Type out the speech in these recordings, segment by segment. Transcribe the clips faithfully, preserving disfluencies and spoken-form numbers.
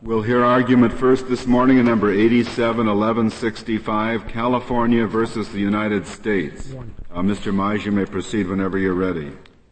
We'll hear argument first this morning in number eighty-seven eleven sixty-five, California versus the United States. Uh, Mister Mize, you may proceed whenever you're ready.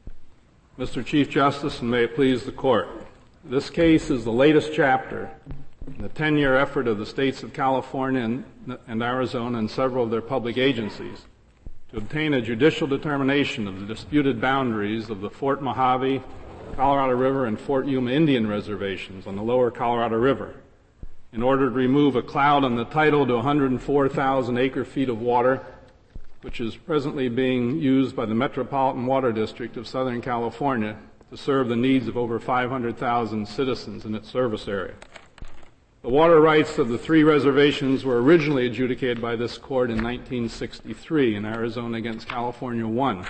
Mister Chief Justice, and may it please the Court, this case is the latest chapter in the ten-year effort of the states of California and, and Arizona and several of their public agencies to obtain a judicial determination of the disputed boundaries of the Fort Mojave, Colorado River, and Fort Yuma Indian reservations on the lower Colorado River in order to remove a cloud on the title to one hundred four thousand acre-feet of water, which is presently being used by the Metropolitan Water District of Southern California to serve the needs of over five hundred thousand citizens in its service area. The water rights of the three reservations were originally adjudicated by this court in nineteen sixty-three in Arizona against California one.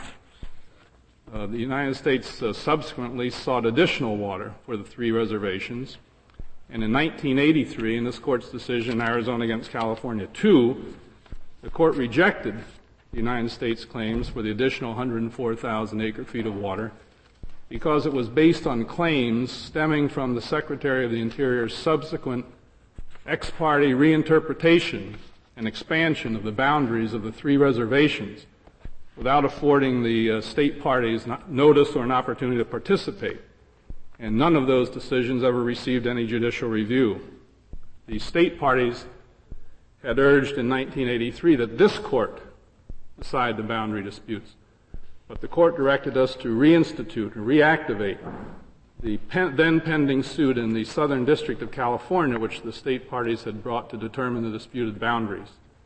Uh, the United States uh, subsequently sought additional water for the three reservations, and in nineteen eighty-three, in this court's decision, Arizona against California two, the court rejected the United States claims for the additional one hundred four thousand acre-feet of water because it was based on claims stemming from the Secretary of the Interior's subsequent ex parte reinterpretation and expansion of the boundaries of the three reservations without affording the uh, state parties notice or an opportunity to participate. And none of those decisions ever received any judicial review. The state parties had urged in nineteen eighty-three that this court decide the boundary disputes. But the court directed us to reinstitute or reactivate the pen, then pending suit in the Southern District of California, which the state parties had brought to determine the disputed boundaries.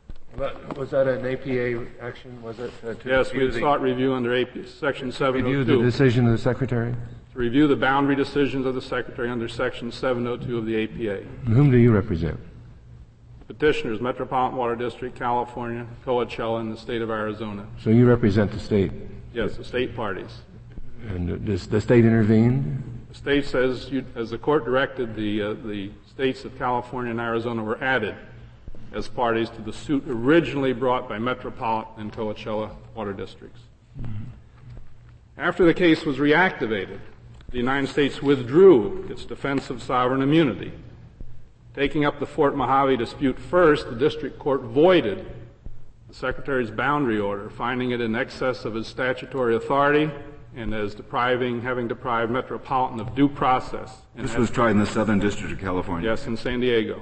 Was that an A P A action? Was it? Uh, to yes, we sought review under A P, Section seven oh two. Review the decision of the Secretary? To review the boundary decisions of the Secretary under Section seven oh two of the A P A. And whom do you represent? Petitioners, Metropolitan Water District, California, Coachella, and the state of Arizona. So you represent the state? Yes, the state parties. And does the state intervene? The state says, you, as the court directed, the uh, the states of California and Arizona were added as parties to the suit originally brought by Metropolitan and Coachella water districts. Mm-hmm. After the case was reactivated, the United States withdrew its defense of sovereign immunity. Taking up the Fort Mojave dispute first, the district court voided the Secretary's boundary order, finding it in excess of his statutory authority and as depriving, having deprived Metropolitan of due process. This was tried in the Southern District of California. Yes, in San Diego.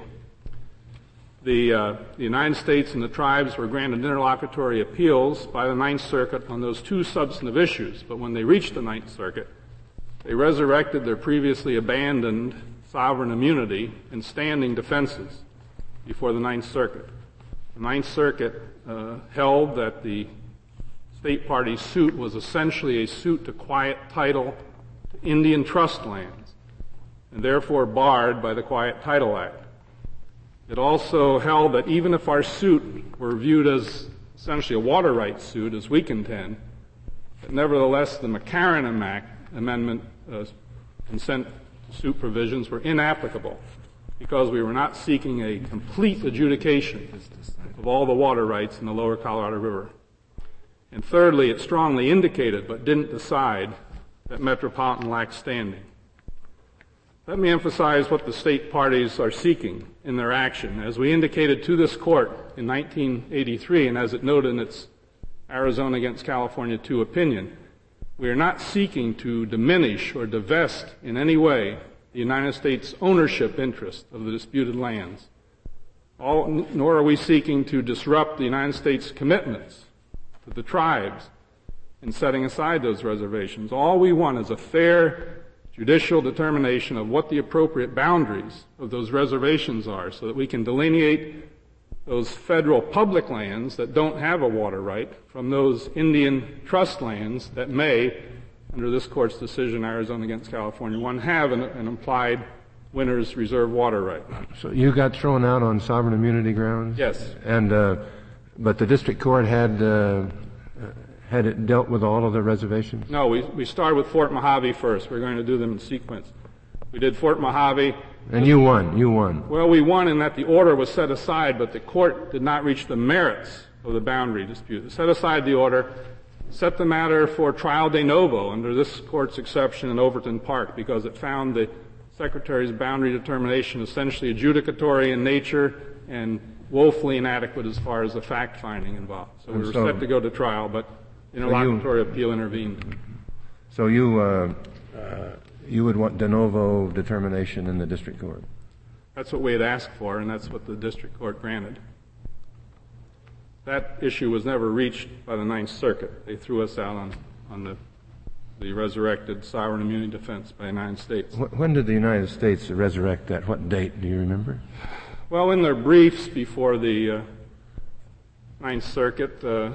The, uh, the United States and the tribes were granted interlocutory appeals by the Ninth Circuit on those two substantive issues, but when they reached the Ninth Circuit, they resurrected their previously abandoned sovereign immunity and standing defenses before the Ninth Circuit. The Ninth Circuit uh, held that the state party suit was essentially a suit to quiet title to Indian trust lands, and therefore barred by the Quiet Title Act. It also held that even if our suit were viewed as essentially a water rights suit, as we contend, that nevertheless the McCarran Act Amendment uh, consent to suit provisions were inapplicable because we were not seeking a complete adjudication of all the water rights in the lower Colorado River. And thirdly, it strongly indicated but didn't decide that Metropolitan lacked standing. Let me emphasize what the state parties are seeking in their action. As we indicated to this court in nineteen eighty-three, and as it noted in its Arizona against California two opinion, we are not seeking to diminish or divest in any way the United States ownership interest of the disputed lands. All, nor are we seeking to disrupt the United States commitments to the tribes in setting aside those reservations. All we want is a fair judicial determination of what the appropriate boundaries of those reservations are so that we can delineate those federal public lands that don't have a water right from those Indian trust lands that may, under this court's decision, Arizona against California one, have an, an implied winner's reserve water right. So you got thrown out on sovereign immunity grounds? Yes. And, uh, but the district court had, uh, Had it dealt with all of the reservations? No, we, we started with Fort Mojave first. We're going to do them in sequence. We did Fort Mojave. And you won. You won. Well, we won in that the order was set aside, but the court did not reach the merits of the boundary dispute. It set aside the order, set the matter for trial de novo under this court's exception in Overton Park because it found the Secretary's boundary determination essentially adjudicatory in nature and woefully inadequate as far as the fact-finding involved. So we were so, set to go to trial, but interlocutory so you, appeal intervened. So you uh, uh, you would want de novo determination in the district court? That's what we had asked for, and that's what the district court granted. That issue was never reached by the Ninth Circuit. They threw us out on, on the, the resurrected sovereign immunity defense by the United States. When did the United States resurrect that? What date, do you remember? Well, in their briefs before the uh, Ninth Circuit, uh,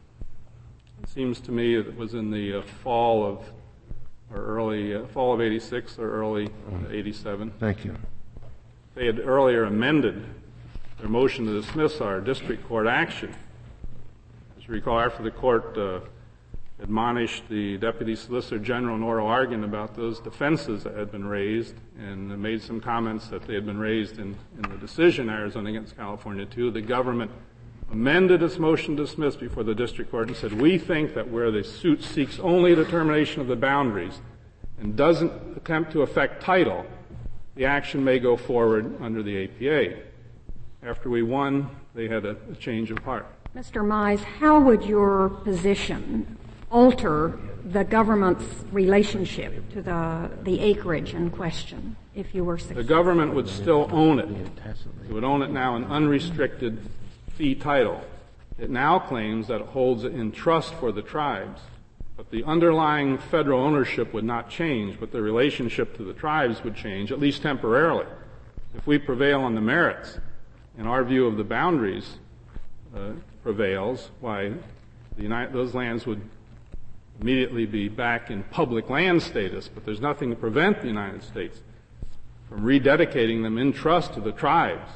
it seems to me it was in the uh, fall of, or early, uh, fall of eighty-six or early uh, eighty-seven. Thank you. They had earlier amended their motion to dismiss our district court action. As you recall, after the court uh, admonished the Deputy Solicitor General in oral argument about those defenses that had been raised and made some comments that they had been raised in, in the decision Arizona against California two, the government amended its motion to dismiss before the district court and said, we think that where the suit seeks only determination of the boundaries and doesn't attempt to affect title, the action may go forward under the A P A. After we won, they had a, a change of heart. Mister Mize, how would your position alter the government's relationship to the, the acreage in question if you were successful? The government would still own it. It would own it now in unrestricted fee title. It now claims that it holds it in trust for the tribes, but the underlying federal ownership would not change, but the relationship to the tribes would change, at least temporarily. If we prevail on the merits, and our view of the boundaries uh, prevails, why the United, those lands would immediately be back in public land status, but there's nothing to prevent the United States from rededicating them in trust to the tribes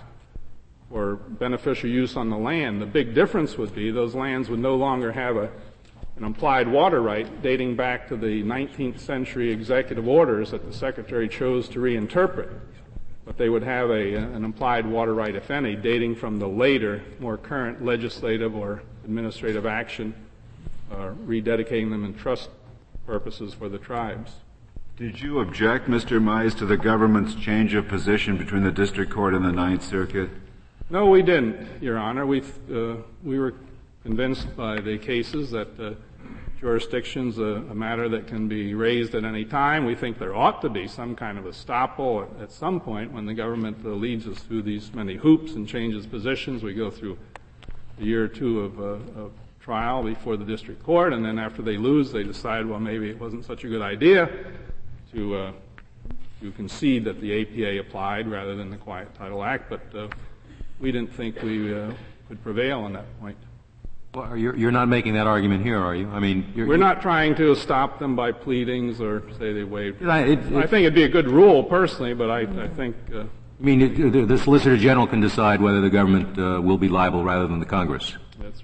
for beneficial use on the land. The big difference would be those lands would no longer have a, an implied water right dating back to the nineteenth century executive orders that the Secretary chose to reinterpret. But they would have a, an implied water right, if any, dating from the later, more current legislative or administrative action, uh, rededicating them in trust purposes for the tribes. Did you object, Mister Mize, to the government's change of position between the district court and the Ninth Circuit? No, we didn't, Your Honor. We uh, we were convinced by the cases that uh, jurisdiction's a, a matter that can be raised at any time. We think there ought to be some kind of estoppel at, at some point when the government uh, leads us through these many hoops and changes positions. We go through a year or two of, uh, of trial before the district court, and then after they lose, they decide, well, maybe it wasn't such a good idea to uh, to concede that the A P A applied rather than the Quiet Title Act, but uh, we didn't think we uh, could prevail on that point. Well, you're, you're not making that argument here, are you? I mean, you're, we're not trying to stop them by pleadings or say they waived. I, it, it, I think it'd be a good rule, personally, but I, I think. Uh, I mean, it, the, the Solicitor General can decide whether the government uh, will be liable rather than the Congress. That's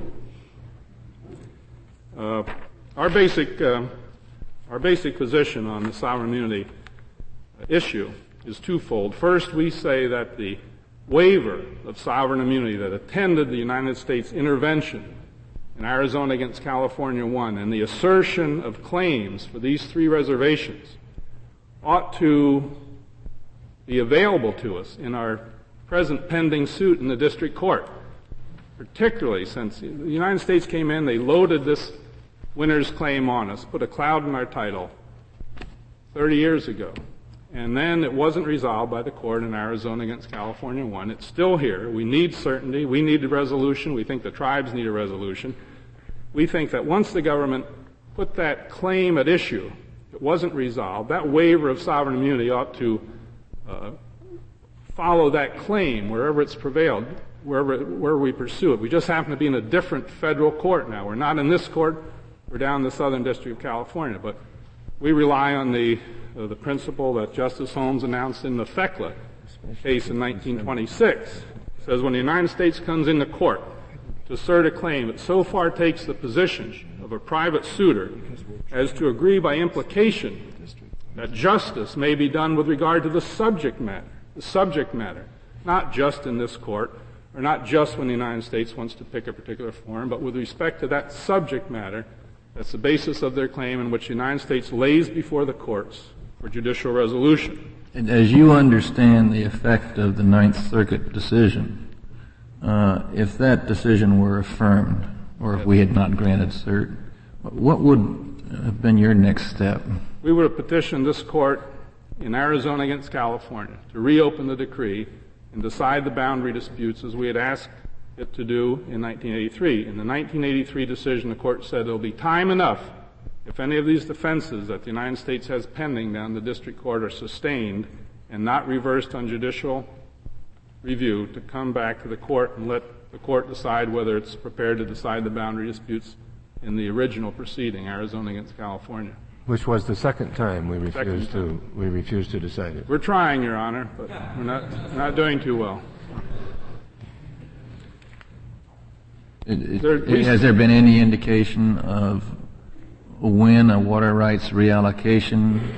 right. Uh, our basic, uh, our basic position on the sovereign immunity issue is twofold. First, we say that the waiver of sovereign immunity that attended the United States intervention in Arizona against California one and the assertion of claims for these three reservations ought to be available to us in our present pending suit in the district court, particularly since the United States came in, they loaded this winner's claim on us, put a cloud in our title thirty years ago. And then it wasn't resolved by the court in Arizona against California one. It's still here. We need certainty. We need a resolution. We think the tribes need a resolution. We think that once the government put that claim at issue, it wasn't resolved, that waiver of sovereign immunity ought to uh, follow that claim wherever it's prevailed, wherever, wherever we pursue it. We just happen to be in a different federal court now. We're not in this court. We're down in the Southern District of California. But we rely on the Uh, the principle that Justice Holmes announced in the Fekla case in nineteen twenty-six. It says when the United States comes into court to assert a claim, it so far takes the position of a private suitor as to agree by implication that justice may be done with regard to the subject matter, the subject matter, not just in this court, or not just when the United States wants to pick a particular forum, but with respect to that subject matter that's the basis of their claim in which the United States lays before the courts for judicial resolution. And as you understand the effect of the Ninth Circuit decision, uh, if that decision were affirmed, or if we had not granted cert, what would have been your next step? We would have petitioned this court in Arizona against California to reopen the decree and decide the boundary disputes as we had asked it to do in nineteen eighty-three. In the nineteen eighty-three decision, the court said there will be time enough if any of these defenses that the United States has pending down the district court are sustained and not reversed on judicial review, to come back to the court and let the court decide whether it's prepared to decide the boundary disputes in the original proceeding, Arizona against California. Which was the second time we refused to we refused to decide it. We're trying, Your Honor, but we're not we're not doing too well. It, it, has there been any indication of when a water rights reallocation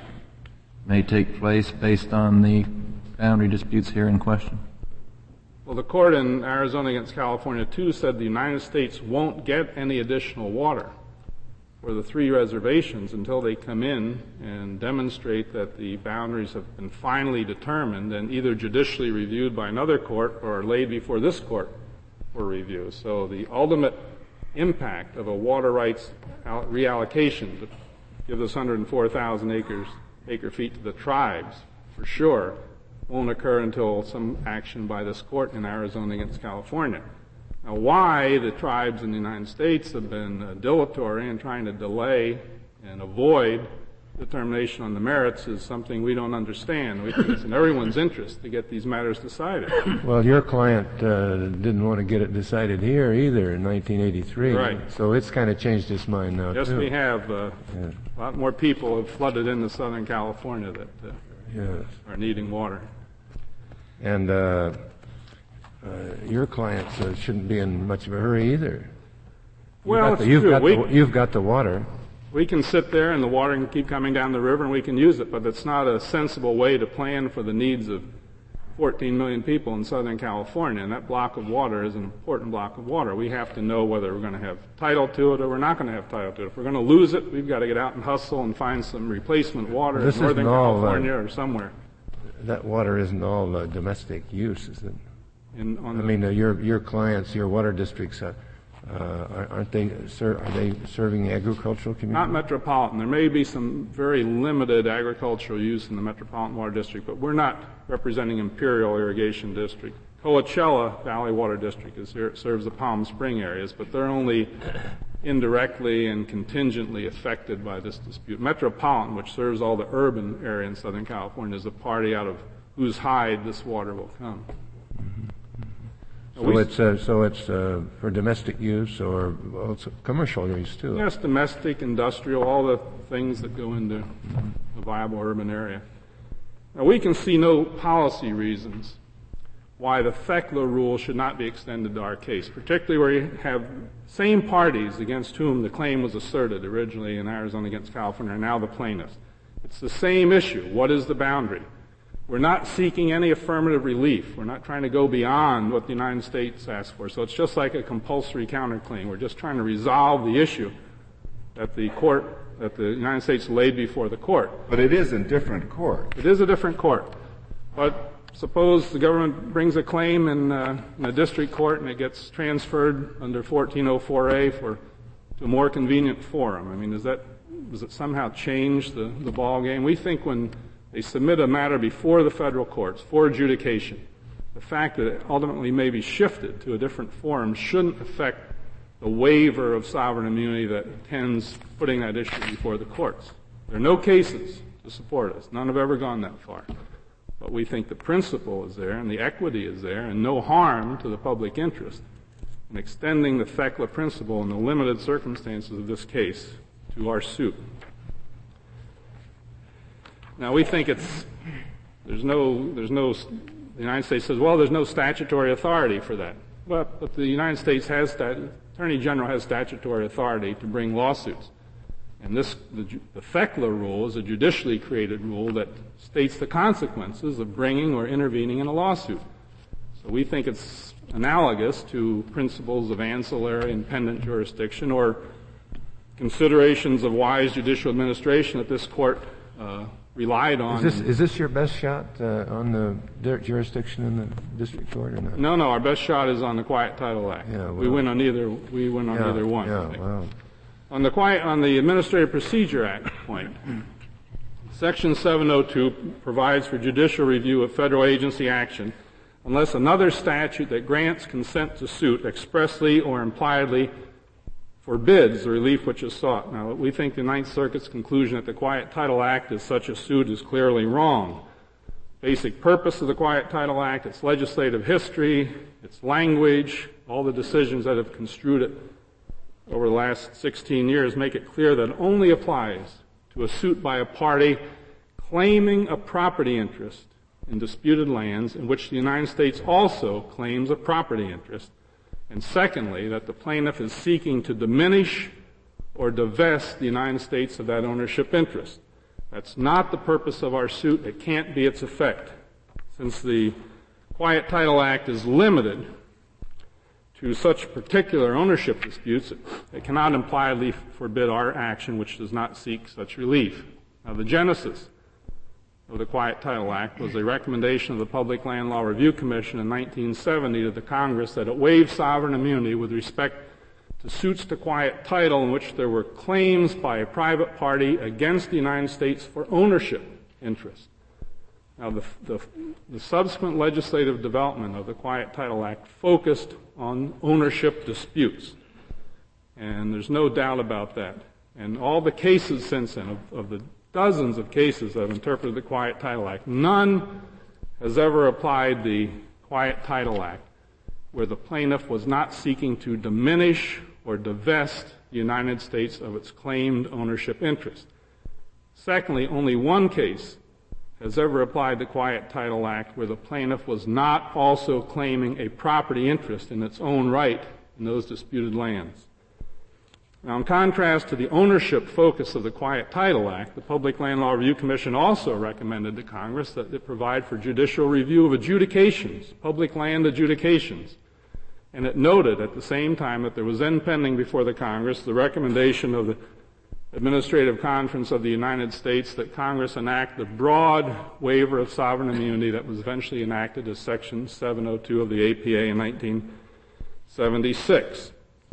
may take place based on the boundary disputes here in question? Well, the court in Arizona against California, too, said the United States won't get any additional water for the three reservations until they come in and demonstrate that the boundaries have been finally determined and either judicially reviewed by another court or laid before this court for review. So the ultimate impact of a water rights reallocation to give this one hundred four thousand acres, acre feet to the tribes, for sure, won't occur until some action by this court in Arizona against California. Now, why the tribes in the United States have been uh, dilatory in trying to delay and avoid determination on the merits is something we don't understand. We think it's in everyone's interest to get these matters decided. Well, your client uh, didn't want to get it decided here either in nineteen eighty-three. Right. So it's kind of changed its mind now, yes, too. we have. Uh, Yeah. A lot more people have flooded into Southern California that uh, Yes. are needing water. And uh, uh, your clients uh, shouldn't be in much of a hurry either. Well, you've got it's the, you've true. got We, the, you've got the water. we can sit there and the water can keep coming down the river and we can use it, but it's not a sensible way to plan for the needs of fourteen million people in Southern California. And that block of water is an important block of water. We have to know whether we're going to have title to it or we're not going to have title to it. If we're going to lose it, we've got to get out and hustle and find some replacement water This in Northern isn't all, uh, California or somewhere. That water isn't all uh, domestic use, is it? In, on I the, mean, uh, your your clients, your water districts, uh, uh, aren't they? Ser- are they serving agricultural communities? Not metropolitan. There may be some very limited agricultural use in the Metropolitan Water District, but we're not representing Imperial Irrigation District. Coachella Valley Water District is here, serves the Palm Spring areas, but they're only indirectly and contingently affected by this dispute. Metropolitan, which serves all the urban area in Southern California, is a party out of whose hide this water will come. So we, it's uh, so it's uh, for domestic use or well, it's commercial use too. Yes, domestic, industrial, all the things that go into a viable urban area. Now, we can see no policy reasons why the Thecla rule should not be extended to our case, particularly where you have same parties against whom the claim was asserted originally in Arizona against California, and now the plaintiffs. It's the same issue. What is the boundary? We're not seeking any affirmative relief. We're not trying to go beyond what the United States asked for. So it's just like a compulsory counterclaim. We're just trying to resolve the issue that the court, that the United States laid before the court. But it is in different court. It is a different court. But suppose the government brings a claim in, uh, in a district court and it gets transferred under fourteen oh four A for to a more convenient forum. I mean, does that does it somehow change the, the ball game? We think when they submit a matter before the federal courts for adjudication, the fact that it ultimately may be shifted to a different forum shouldn't affect the waiver of sovereign immunity that attends putting that issue before the courts. There are no cases to support us. None have ever gone that far. But we think the principle is there and the equity is there and no harm to the public interest in extending the Thecla principle in the limited circumstances of this case to our suit. Now, we think it's, there's no, there's no, the United States says, well, there's no statutory authority for that. Well, but the United States has, stat, Attorney General has statutory authority to bring lawsuits. And this, the, the Thecla rule is a judicially created rule that states the consequences of bringing or intervening in a lawsuit. So we think it's analogous to principles of ancillary and pendant jurisdiction or considerations of wise judicial administration that this court uh, relied on. Is this, is this your best shot uh, on the jurisdiction in the district court or not? No, no. Our best shot is on the Quiet Title Act. Yeah, well, we win on either. We win on yeah, either one. Yeah, well. On the quiet, on the Administrative Procedure Act point, Section seven oh two provides for judicial review of federal agency action unless another statute that grants consent to suit expressly or impliedly forbids the relief which is sought. Now, we think the Ninth Circuit's conclusion that the Quiet Title Act is such a suit is clearly wrong. Basic purpose of the Quiet Title Act, its legislative history, its language, all the decisions that have construed it over the last sixteen years make it clear that it only applies to a suit by a party claiming a property interest in disputed lands in which the United States also claims a property interest. And secondly, that the plaintiff is seeking to diminish or divest the United States of that ownership interest. That's not the purpose of our suit. It can't be its effect. Since the Quiet Title Act is limited to such particular ownership disputes, it cannot impliedly forbid our action which does not seek such relief. Now, the genesis of the Quiet Title Act was a recommendation of the Public Land Law Review Commission in nineteen seventy to the Congress that it waive sovereign immunity with respect to suits to quiet title in which there were claims by a private party against the United States for ownership interest. Now, the, the, the subsequent legislative development of the Quiet Title Act focused on ownership disputes. And there's no doubt about that. And all the cases since then, of, of the dozens of cases that have interpreted the Quiet Title Act, none has ever applied the Quiet Title Act where the plaintiff was not seeking to diminish or divest the United States of its claimed ownership interest. Secondly, only one case has ever applied the Quiet Title Act where the plaintiff was not also claiming a property interest in its own right in those disputed lands. Now, in contrast to the ownership focus of the Quiet Title Act, the Public Land Law Review Commission also recommended to Congress that it provide for judicial review of adjudications, public land adjudications. And it noted at the same time that there was then pending before the Congress the recommendation of the Administrative Conference of the United States that Congress enact the broad waiver of sovereign immunity that was eventually enacted as Section seven oh two of the A P A in nineteen seventy-six.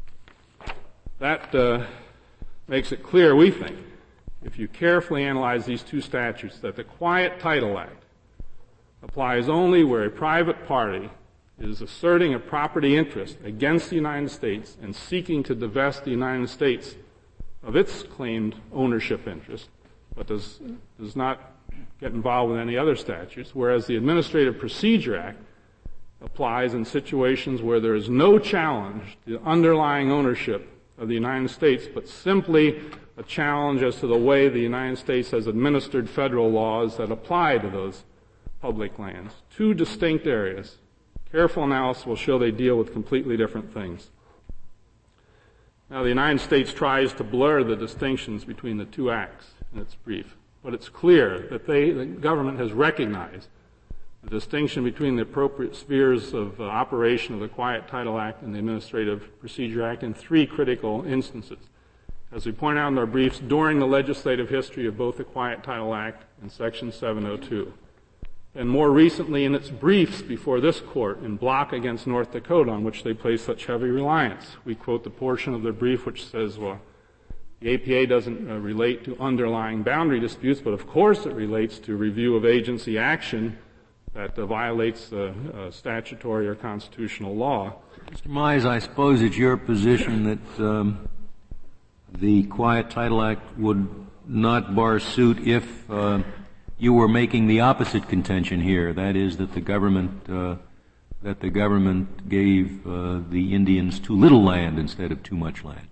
That uh, makes it clear, we think, if you carefully analyze these two statutes, that the Quiet Title Act applies only where a private party is asserting a property interest against the United States and seeking to divest the United States of its claimed ownership interest, but does, does not get involved with any other statutes, whereas the Administrative Procedure Act applies in situations where there is no challenge to the underlying ownership of the United States, but simply a challenge as to the way the United States has administered federal laws that apply to those public lands. Two distinct areas. Careful analysis will show they deal with completely different things. Now, the United States tries to blur the distinctions between the two acts in its brief, but it's clear that they, the government has recognized the distinction between the appropriate spheres of uh, operation of the Quiet Title Act and the Administrative Procedure Act in three critical instances. As we point out in our briefs, during the legislative history of both the Quiet Title Act and Section seven oh two, and more recently in its briefs before this court in Block against North Dakota, on which they place such heavy reliance. We quote the portion of their brief which says, well, the A P A doesn't uh, relate to underlying boundary disputes, but of course it relates to review of agency action that uh, violates uh, uh, statutory or constitutional law. Mister Mize, I suppose it's your position that um, the Quiet Title Act would not bar suit if uh, you were making the opposite contention here, that is, that the government uh, that the government gave uh, the Indians too little land instead of too much land.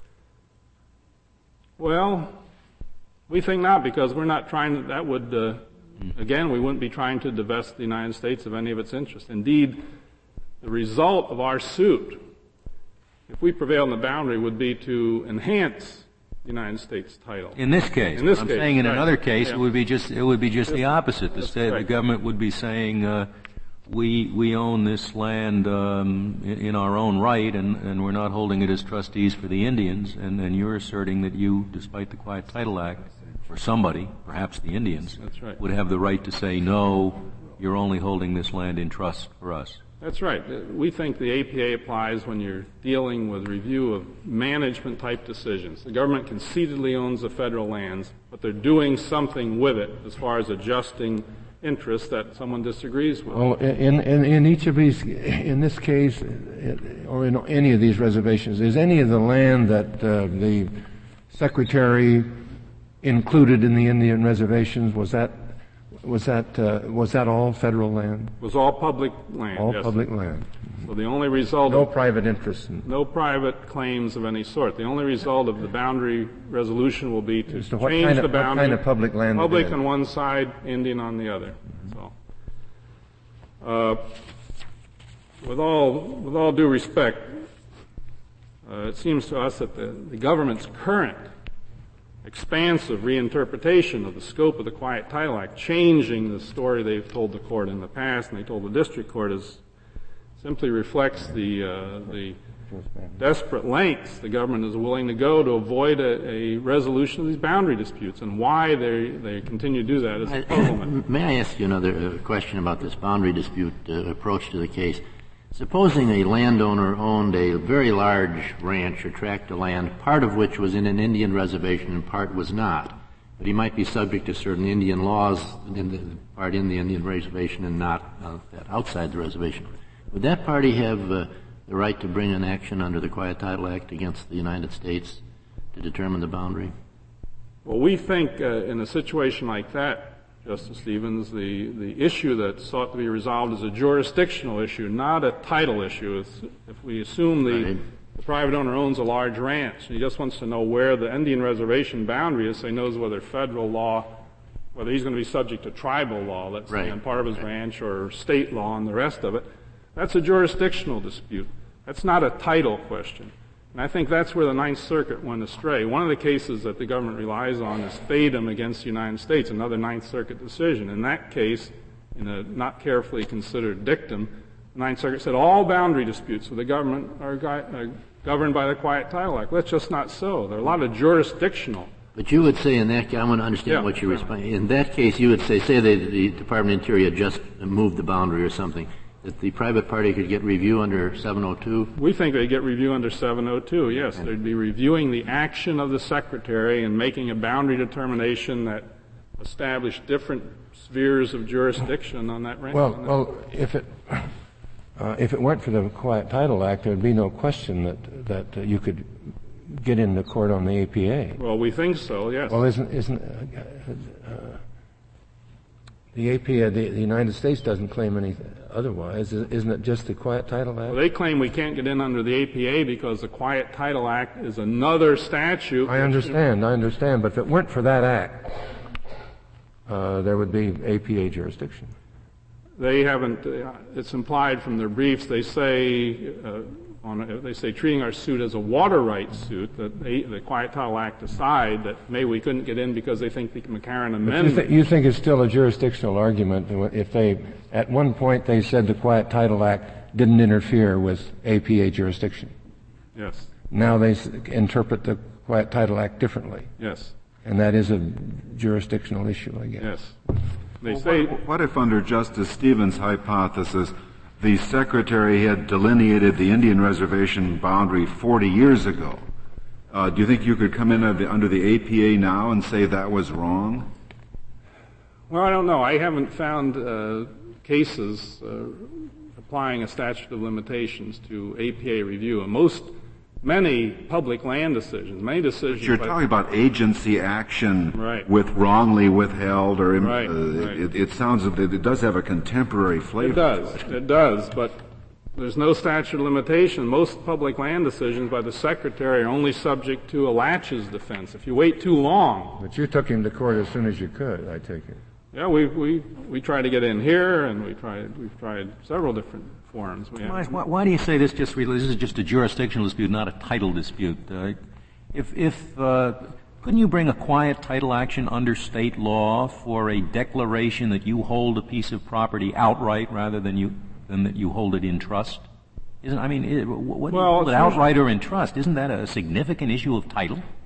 Well, we think not, because we're not trying to, that would, uh, again, we wouldn't be trying to divest the United States of any of its interests. Indeed, the result of our suit, if we prevail in the boundary, would be to enhance the United States title. In this case, in this I'm case, saying in right. another case, yeah. it would be just it would be just the opposite. The, state, right. the government would be saying, uh, we we own this land um, in, in our own right, and, and we're not holding it as trustees for the Indians. And then you're asserting that you, despite the Quiet Title Act, or somebody, perhaps the Indians, That's right. would have the right to say, no, you're only holding this land in trust for us. That's right. We think the A P A applies when you're dealing with review of management-type decisions. The government conceitedly owns the federal lands, but they're doing something with it as far as adjusting interests that someone disagrees with. Well, in, in, in each of these, in this case, or in any of these reservations, is any of the land that uh, the Secretary included in the Indian reservations, was that Was that uh, was that all federal land? It was all public land. All yes. public land. So the only result No of, private interest. In, no private claims of any sort. The only result of the boundary resolution will be to so what change kind of, the boundary. What kind of public land? Public on one side, Indian on the other. So, uh, with all with all due respect, uh, it seems to us that the, the government's current expansive reinterpretation of the scope of the Quiet Title Act, changing the story they've told the court in the past and they told the district court, is simply reflects the uh, the desperate lengths the government is willing to go to avoid a, a resolution of these boundary disputes, and why they they continue to do that is a puzzlement. May I ask you another uh, question about this boundary dispute uh, approach to the case? Supposing a landowner owned a very large ranch or tract of land, part of which was in an Indian reservation and part was not, but he might be subject to certain Indian laws, in the part in the Indian reservation and not uh, outside the reservation. Would that party have uh, the right to bring an action under the Quiet Title Act against the United States to determine the boundary? Well, we think uh, in a situation like that, Justice Stevens, the, the issue that sought to be resolved is a jurisdictional issue, not a title issue. It's, if we assume the, right. the private owner owns a large ranch, and he just wants to know where the Indian reservation boundary is, so he knows whether federal law, whether he's going to be subject to tribal law, let's right. say, on part of his right. ranch, or state law and the rest of it. That's a jurisdictional dispute. That's not a title question. And I think that's where the Ninth Circuit went astray. One of the cases that the government relies on is Fadum against the United States, another Ninth Circuit decision. In that case, in a not carefully considered dictum, the Ninth Circuit said all boundary disputes with the government are uh, governed by the Quiet Title Act. Well, that's just not so. There are a lot of jurisdictional. But you would say in that case, I want to understand yeah, what you're yeah. responding. In that case, you would say, say they, the Department of Interior just moved the boundary or something, that the private party could get review under seven oh two? We think they get review under seven oh two, yes. Okay. They'd be reviewing the action of the Secretary and making a boundary determination that established different spheres of jurisdiction on that range. well, well, if it uh, if it weren't for the Quiet Title Act, there would be no question that that uh, you could get into court on the A P A. Well, we think so, yes. Well, isn't isn't uh, uh, the A P A, the, the United States doesn't claim anything otherwise? Isn't it just the Quiet Title Act? Well, they claim we can't get in under the A P A because the Quiet Title Act is another statute. I understand, I understand, but if it weren't for that act, uh, there would be A P A jurisdiction. They haven't, uh, it's implied from their briefs, they say, uh, on a, they say treating our suit as a water rights suit, that they, the Quiet Title Act aside, that maybe we couldn't get in because they think the McCarran But Amendment. you, th- you think it's still a jurisdictional argument if they, at one point they said the Quiet Title Act didn't interfere with A P A jurisdiction. Yes, Now they s- interpret the Quiet Title Act differently. yes, And that is a jurisdictional issue, I guess. yes. They Well, say, what, what if under Justice Stevens' hypothesis the Secretary had delineated the Indian reservation boundary forty years ago? Uh, do you think you could come in under the, under the A P A now and say that was wrong? well, I don't know. I haven't found uh, cases uh, applying a statute of limitations to A P A review. And most, many public land decisions, many decisions. But you're by, talking about agency action Right. with wrongly withheld, or im- Right, uh, right. It, it sounds that it does have a contemporary flavor. It does. It does. But there's no statute of limitation. Most public land decisions by the Secretary are only subject to a laches defense. If you wait too long, But you took him to court as soon as you could, I take it. yeah, we we we tried to get in here, and we tried we've tried several different forums. We Why, have, why, why do you say this just really, this is just a jurisdictional dispute, not a title dispute? Uh, if, if, uh, couldn't you bring a quiet title action under state law for a declaration that you hold a piece of property outright rather than you, than that you hold it in trust? Isn't, I mean, it, what, Well, hold it outright or in trust? Isn't that a significant issue of title?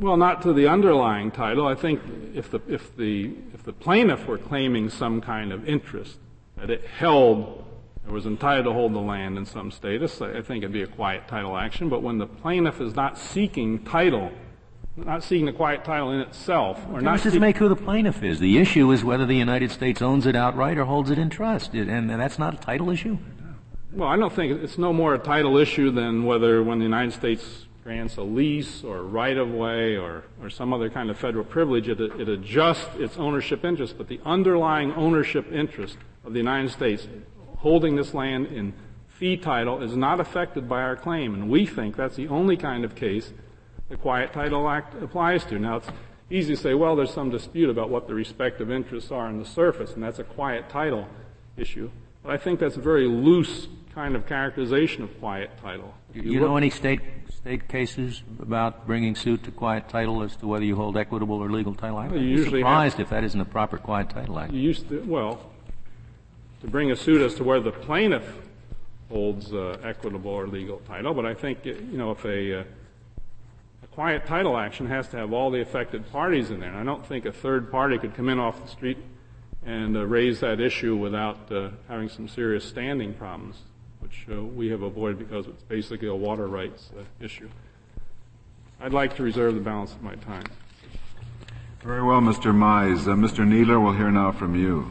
Well, not to the underlying title. I think if the if the if the plaintiff were claiming some kind of interest that it held or was entitled to hold the land in some status, I think it'd be a quiet title action. But when the plaintiff is not seeking title, not seeking the quiet title in itself, or not does it make who the plaintiff is? The issue is whether the United States owns it outright or holds it in trust, and, and that's not a title issue. Well, I don't think it's no more a title issue than whether when the United States grants a lease or right-of-way or, or some other kind of federal privilege, it, it adjusts its ownership interest. But the underlying ownership interest of the United States holding this land in fee title is not affected by our claim. And we think that's the only kind of case the Quiet Title Act applies to. Now, it's easy to say, well, there's some dispute about what the respective interests are on the surface, and that's a quiet title issue. But I think that's a very loose kind of characterization of quiet title. You, you know any state state cases about bringing suit to quiet title as to whether you hold equitable or legal title? I'm well, surprised have, if that isn't a proper quiet title act. You used to, well, to bring a suit as to whether the plaintiff holds uh, equitable or legal title, but I think, you know, if a, uh, a quiet title action has to have all the affected parties in there, and I don't think a third party could come in off the street and uh, raise that issue without uh, having some serious standing problems, which uh, we have avoided because it's basically a water rights uh, issue. I'd like to reserve the balance of my time. Very well, Mister Mize. Uh, Mister Kneedler, we'll hear now from you.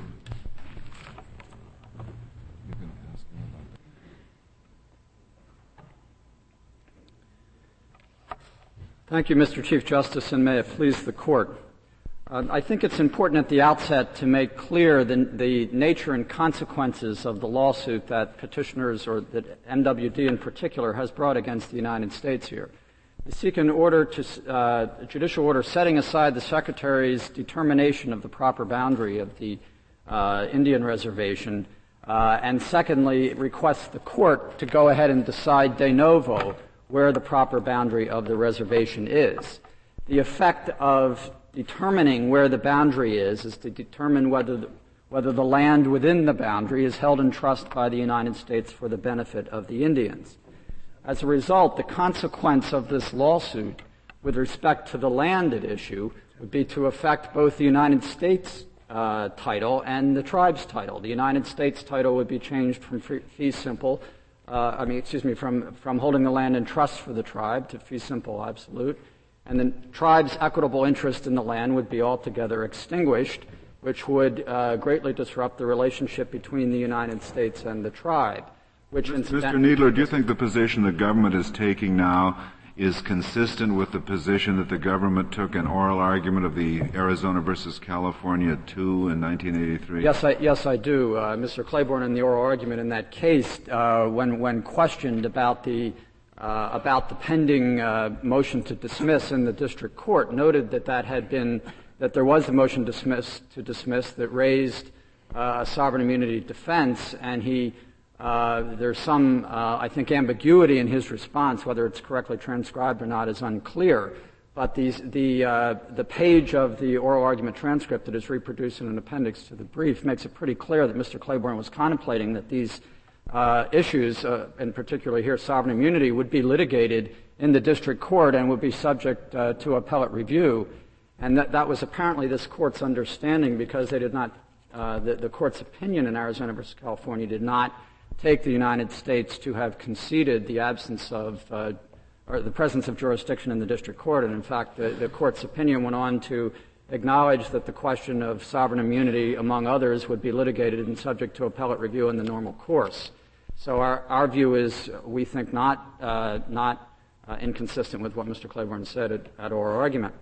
Thank you, Mister Chief Justice, and may it please the Court. Uh, I think it's important at the outset to make clear the, the nature and consequences of the lawsuit that petitioners, or that M W D in particular, has brought against the United States here. They seek an order to, uh, a judicial order setting aside the Secretary's determination of the proper boundary of the uh, Indian reservation, uh, and secondly, requests the Court to go ahead and decide de novo where the proper boundary of the reservation is. The effect of determining where the boundary is is to determine whether the, whether the land within the boundary is held in trust by the United States for the benefit of the Indians. As a result, the consequence of this lawsuit with respect to the land at issue would be to affect both the United States uh, title and the tribe's title. The United States title would be changed from fee simple Uh, I mean, excuse me, from, from holding the land in trust for the tribe to fee simple absolute. And the tribe's equitable interest in the land would be altogether extinguished, which would uh, greatly disrupt the relationship between the United States and the tribe. Which Mister Kneedler, do you think the position the government is taking now is consistent with the position that the government took in oral argument of the Arizona versus California two in nineteen eighty-three? Yes, I, yes, I do. Uh, Mister Claiborne, in the oral argument in that case, uh, when, when questioned about the, uh, about the pending, uh, motion to dismiss in the district court, noted that that had been, that there was a motion dismiss, to dismiss that raised, uh, a sovereign immunity defense, and he, Uh, there's some, uh, I think, ambiguity in his response. Whether it's correctly transcribed or not is unclear. But these, the, uh, the page of the oral argument transcript that is reproduced in an appendix to the brief makes it pretty clear that Mister Claiborne was contemplating that these uh, issues, uh, and particularly here sovereign immunity, would be litigated in the district court and would be subject uh, to appellate review. And that, that was apparently this court's understanding, because they did not, uh, the, the court's opinion in Arizona versus California did not take the United States to have conceded the absence of, uh, or the presence of jurisdiction in the district court. And in fact, the, the court's opinion went on to acknowledge that the question of sovereign immunity, among others, would be litigated and subject to appellate review in the normal course. So our, our view is, we think, not, uh, not uh, inconsistent with what Mister Claiborne said at, at oral argument.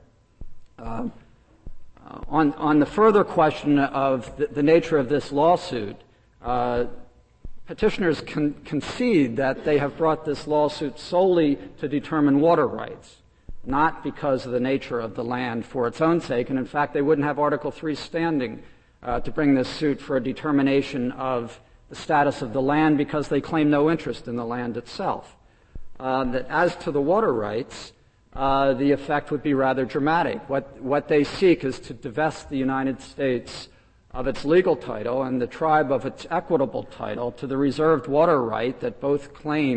Uh, uh, on, on the further question of the, the nature of this lawsuit, uh, petitioners con- concede that they have brought this lawsuit solely to determine water rights, not because of the nature of the land for its own sake. And in fact, they wouldn't have Article three standing uh, to bring this suit for a determination of the status of the land, because they claim no interest in the land itself. Uh, that as to the water rights, uh, the effect would be rather dramatic. What, what they seek is to divest the United States of its legal title and the tribe of its equitable title to the reserved water right that both claim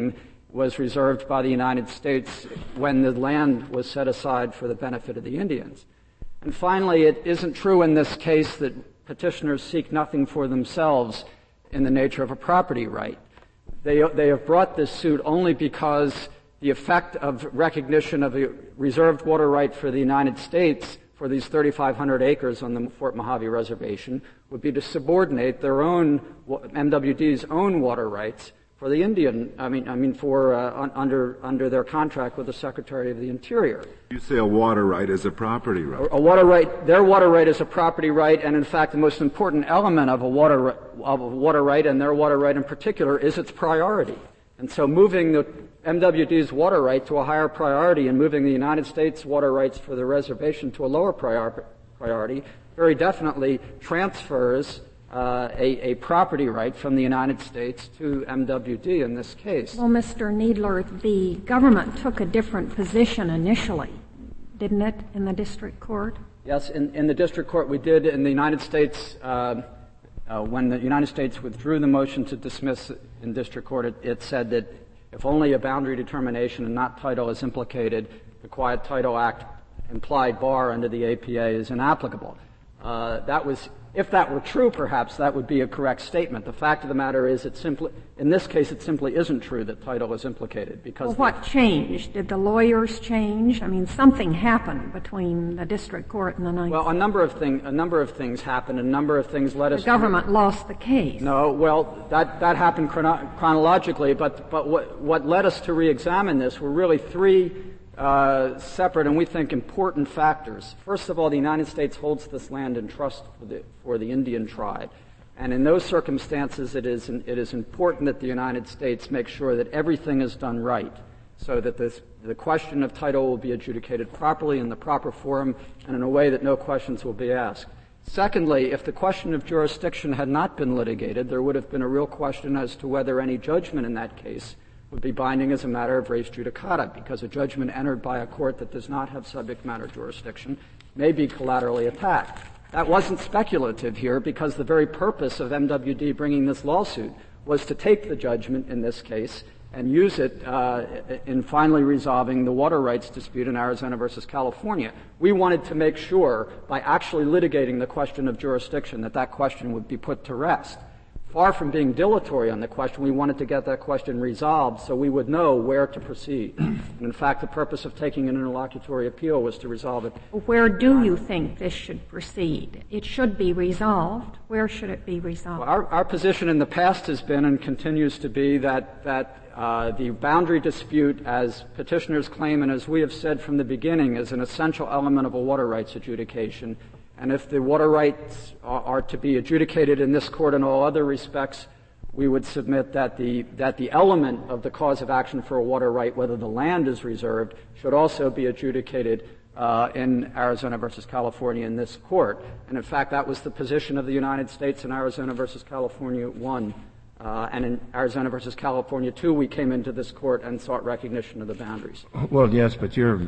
was reserved by the United States when the land was set aside for the benefit of the Indians. And finally, it isn't true in this case that petitioners seek nothing for themselves in the nature of a property right. They, they have brought this suit only because the effect of recognition of a reserved water right for the United States for these thirty-five hundred acres on the Fort Mojave Reservation would be to subordinate their own, M W D's own water rights for the Indian, I mean, I mean for, uh, un, under, under their contract with the Secretary of the Interior. You say a water right is a property right. A, a water right, their water right is a property right, and in fact the most important element of a water, of a water right, and their water right in particular, is its priority. And so moving the M W D's water right to a higher priority and moving the United States water rights for the reservation to a lower prior, priority very definitely transfers uh, a, a property right from the United States to M W D in this case. Well, Mister Needler, the government took a different position initially, didn't it, in the district court? Yes, in, in the district court we did. In the United States, uh, uh, when the United States withdrew the motion to dismiss in district court, it, it said that if only a boundary determination and not title is implicated, the Quiet Title Act implied bar under the A P A is inapplicable. Uh, that was, if that were true, perhaps that would be a correct statement. The fact of the matter is, it simply, in this case, it simply isn't true that title is implicated because. Well, what changed? Did the lawyers change? I mean, something happened between the district court and the Ninth. Well, a number of things, a number of things happened. A number of things led us. The government to, lost the case. No, well, that that happened chrono- chronologically, but but what what led us to re-examine this were really three. Uh, separate and we think important factors. First of all, the United States holds this land in trust for the, for the Indian tribe. And in those circumstances, it is, it is important that the United States make sure that everything is done right so that this, the question of title will be adjudicated properly in the proper forum and in a way that no questions will be asked. Secondly, if the question of jurisdiction had not been litigated, there would have been a real question as to whether any judgment in that case would be binding as a matter of res judicata, because a judgment entered by a court that does not have subject matter jurisdiction may be collaterally attacked. That wasn't speculative here, because the very purpose of M W D bringing this lawsuit was to take the judgment in this case and use it uh, in finally resolving the water rights dispute in Arizona versus California. We wanted to make sure, by actually litigating the question of jurisdiction, that that question would be put to rest. Far from being dilatory on the question, we wanted to get that question resolved so we would know where to proceed. And in fact, the purpose of taking an interlocutory appeal was to resolve it. Where do you think this should proceed? It should be resolved. Where should it be resolved? Well, our, our position in the past has been and continues to be that, that uh, the boundary dispute, as petitioners claim and as we have said from the beginning, is an essential element of a water rights adjudication. And if the water rights are, are to be adjudicated in this court in all other respects, we would submit that the, that the element of the cause of action for a water right, whether the land is reserved, should also be adjudicated uh, in Arizona versus California in this court. And in fact, that was the position of the United States in Arizona versus California one. Uh, and in Arizona versus California two, we came into this court and sought recognition of the boundaries. Well, yes, but you're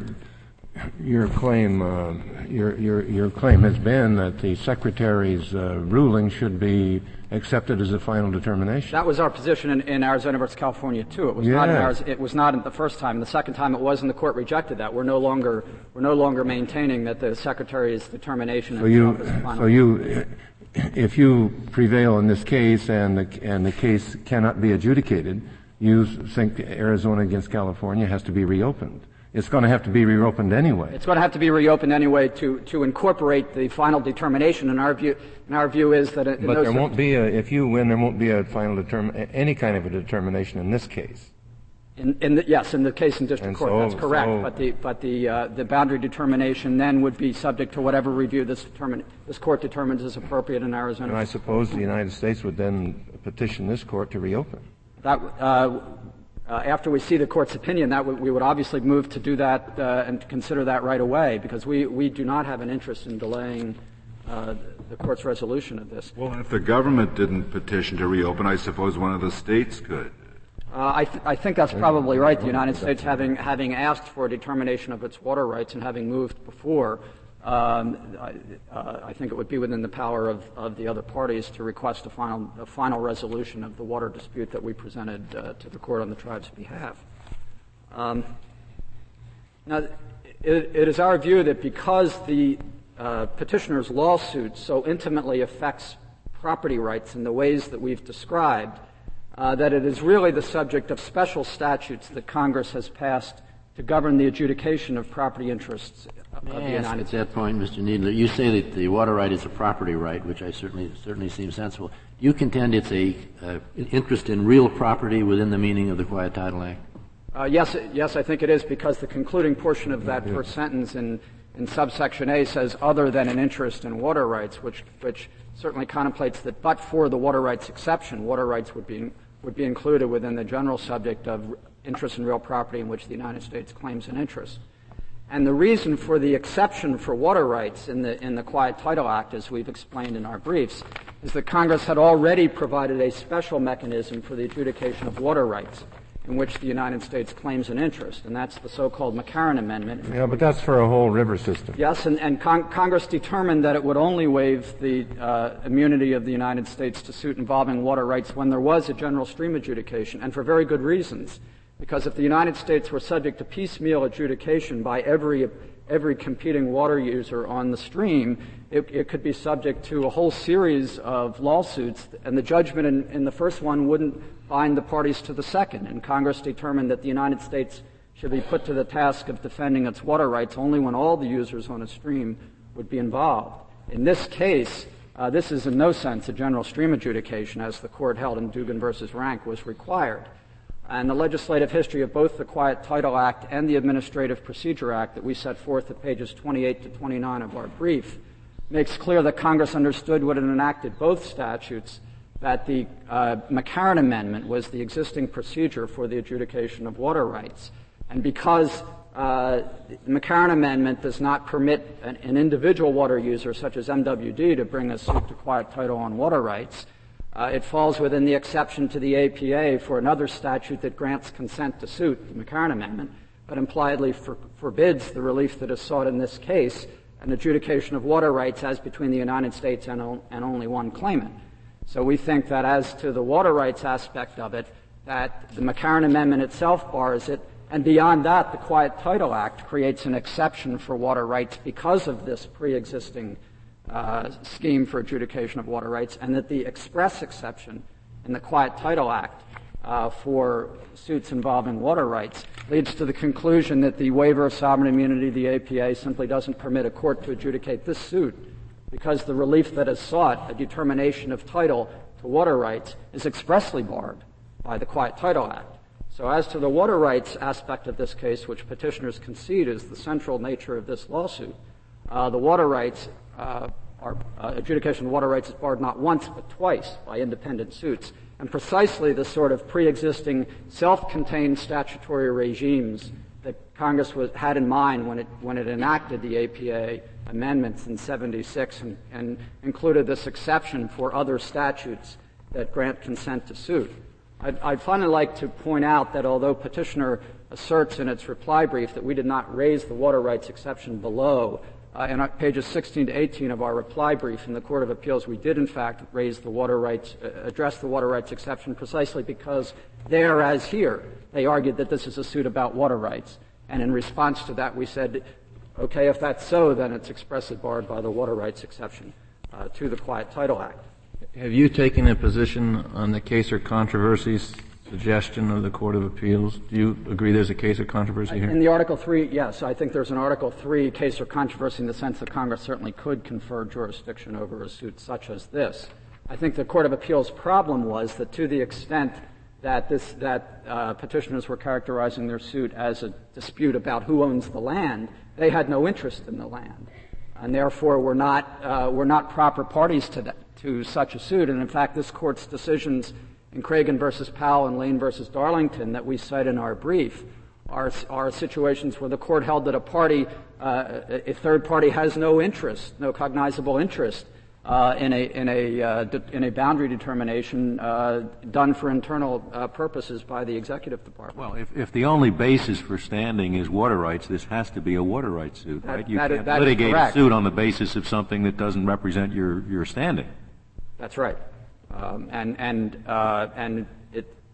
Your claim, uh, your, your, your claim has been that the Secretary's uh, ruling should be accepted as a final determination. That was our position in, in Arizona versus California too. It was yes. not in Arizona, it was not in the first time. The second time it was, and the court rejected that. We're no longer we're no longer maintaining that the Secretary's determination so is you, final. So you, if you prevail in this case and the and the case cannot be adjudicated, you think Arizona against California has to be reopened. It's going to have to be reopened anyway. It's going to have to be reopened anyway to, to incorporate the final determination. And our view, and our view is that. In but those there won't be a. If you win, there won't be a final determin any kind of a determination in this case. In, in the, yes, in the case in district and court, so, that's correct. So but the but the uh, the boundary determination then would be subject to whatever review this determine, this court determines is appropriate in Arizona. And I suppose the United States would then petition this court to reopen. That. Uh, Uh, after we see the court's opinion, that w- we would obviously move to do that uh, and to consider that right away, because we, we do not have an interest in delaying uh, the court's resolution of this. Well, if the government didn't petition to reopen, I suppose one of the states could. Uh, I, th- I think that's probably right. The United States, having having asked for a determination of its water rights and having moved before, um, I, uh, I think it would be within the power of, of the other parties to request a final a final resolution of the water dispute that we presented uh, to the court on the tribe's behalf. Um, now, it, it is our view that because the uh, petitioner's lawsuit so intimately affects property rights in the ways that we've described, uh, that it is really the subject of special statutes that Congress has passed to govern the adjudication of property interests of May the I United ask States. at that point, Mister Needler, you say that the water right is a property right, which I certainly certainly seems sensible. Do you contend it's a uh, an interest in real property within the meaning of the Quiet Title Act? Uh, yes, yes, I think it is, because the concluding portion of that first sentence in, in subsection A says other than an interest in water rights, which which certainly contemplates that but for the water rights exception, water rights would be would be included within the general subject of interest in real property in which the United States claims an interest. And the reason for the exception for water rights in the in the Quiet Title Act, as we've explained in our briefs, is that Congress had already provided a special mechanism for the adjudication of water rights in which the United States claims an interest, and that's the so-called McCarran Amendment. Yeah, but that's for a whole river system. Yes, and, and con- Congress determined that it would only waive the uh, immunity of the United States to suit involving water rights when there was a general stream adjudication, and for very good reasons. Because if the United States were subject to piecemeal adjudication by every every competing water user on the stream, it, it could be subject to a whole series of lawsuits, and the judgment in, in the first one wouldn't bind the parties to the second. And Congress determined that the United States should be put to the task of defending its water rights only when all the users on a stream would be involved. In this case, uh, this is in no sense a general stream adjudication, as the court held in Dugan versus Rank was required. And the legislative history of both the Quiet Title Act and the Administrative Procedure Act that we set forth at pages twenty-eight to twenty-nine of our brief makes clear that Congress understood when it enacted both statutes that the uh, McCarran Amendment was the existing procedure for the adjudication of water rights. And because uh, the McCarran Amendment does not permit an, an individual water user such as M W D to bring a suit to quiet title on water rights, Uh, it falls within the exception to the A P A for another statute that grants consent to suit, the McCarran Amendment, but impliedly for, forbids the relief that is sought in this case, an adjudication of water rights as between the United States and, o- and only one claimant. So we think that as to the water rights aspect of it, that the McCarran Amendment itself bars it, and beyond that, the Quiet Title Act creates an exception for water rights because of this pre-existing Uh, scheme for adjudication of water rights, and that the express exception in the Quiet Title Act uh, for suits involving water rights leads to the conclusion that the waiver of sovereign immunity, the A P A, simply doesn't permit a court to adjudicate this suit because the relief that is sought, a determination of title to water rights, is expressly barred by the Quiet Title Act. So as to the water rights aspect of this case, which petitioners concede is the central nature of this lawsuit, uh, the water rights Uh, our uh, adjudication of water rights is barred not once but twice by independent suits. And precisely the sort of pre-existing self-contained statutory regimes that Congress was, had in mind when it, when it enacted the A P A amendments in seventy-six and, and included this exception for other statutes that grant consent to suit. I'd, I'd finally like to point out that although petitioner asserts in its reply brief that we did not raise the water rights exception below, Uh, in pages sixteen to eighteen of our reply brief in the Court of Appeals, we did in fact raise the water rights, uh, address the water rights exception precisely because there, as here, they argued that this is a suit about water rights. And in response to that, we said, okay, if that's so, then it's expressly barred by the water rights exception uh, to the Quiet Title Act. Have you taken a position on the case or controversies suggestion of the Court of Appeals? Do you agree there's a case or controversy here? In the Article three, yes. I think there's an Article three case or controversy in the sense that Congress certainly could confer jurisdiction over a suit such as this. I think the Court of Appeals' problem was that to the extent that this, that uh, petitioners were characterizing their suit as a dispute about who owns the land, they had no interest in the land, and therefore were not, uh, were not proper parties to that, to such a suit. And in fact, this Court's decisions in Cragen versus Powell and Lane versus Darlington that we cite in our brief are, are situations where the court held that a party, uh, a third party has no interest, no cognizable interest uh, in a in a uh, de- in a boundary determination uh, done for internal uh, purposes by the executive department. Well, if, if the only basis for standing is water rights, this has to be a water rights suit, right? That, You that can't is, that litigate is a suit on the basis of something that doesn't represent your your standing. That's right. Um, and and uh, and it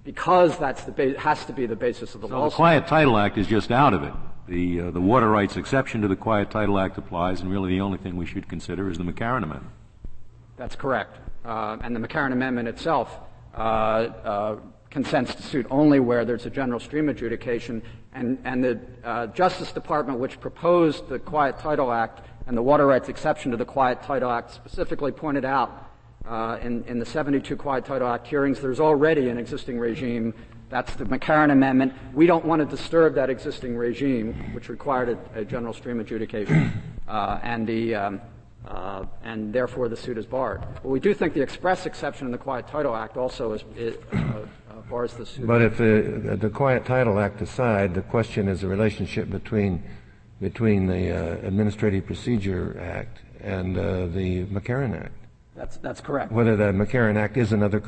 because that's the ba- has to be the basis of the so lawsuit. The Quiet Title Act is just out of it. The uh, the water rights exception to the Quiet Title Act applies, and really the only thing we should consider is the McCarran Amendment. That's correct. Uh, and the McCarran Amendment itself uh, uh, consents to suit only where there's a general stream adjudication, and, and the uh, Justice Department, which proposed the Quiet Title Act and the water rights exception to the Quiet Title Act, specifically pointed out uh, in, in the seventy-two Quiet Title Act hearings there's already an existing regime. That's the McCarran Amendment. We don't want to disturb that existing regime, which required a, a general stream adjudication, uh, and the um, uh, and therefore the suit is barred. But we do think the express exception in the Quiet Title Act also is, is uh, uh, bars the suit. But if the the Quiet Title Act aside, the question is the relationship between between the uh, Administrative Procedure Act and uh, the McCarran Act. That's that's correct. Whether the McCarran Act is another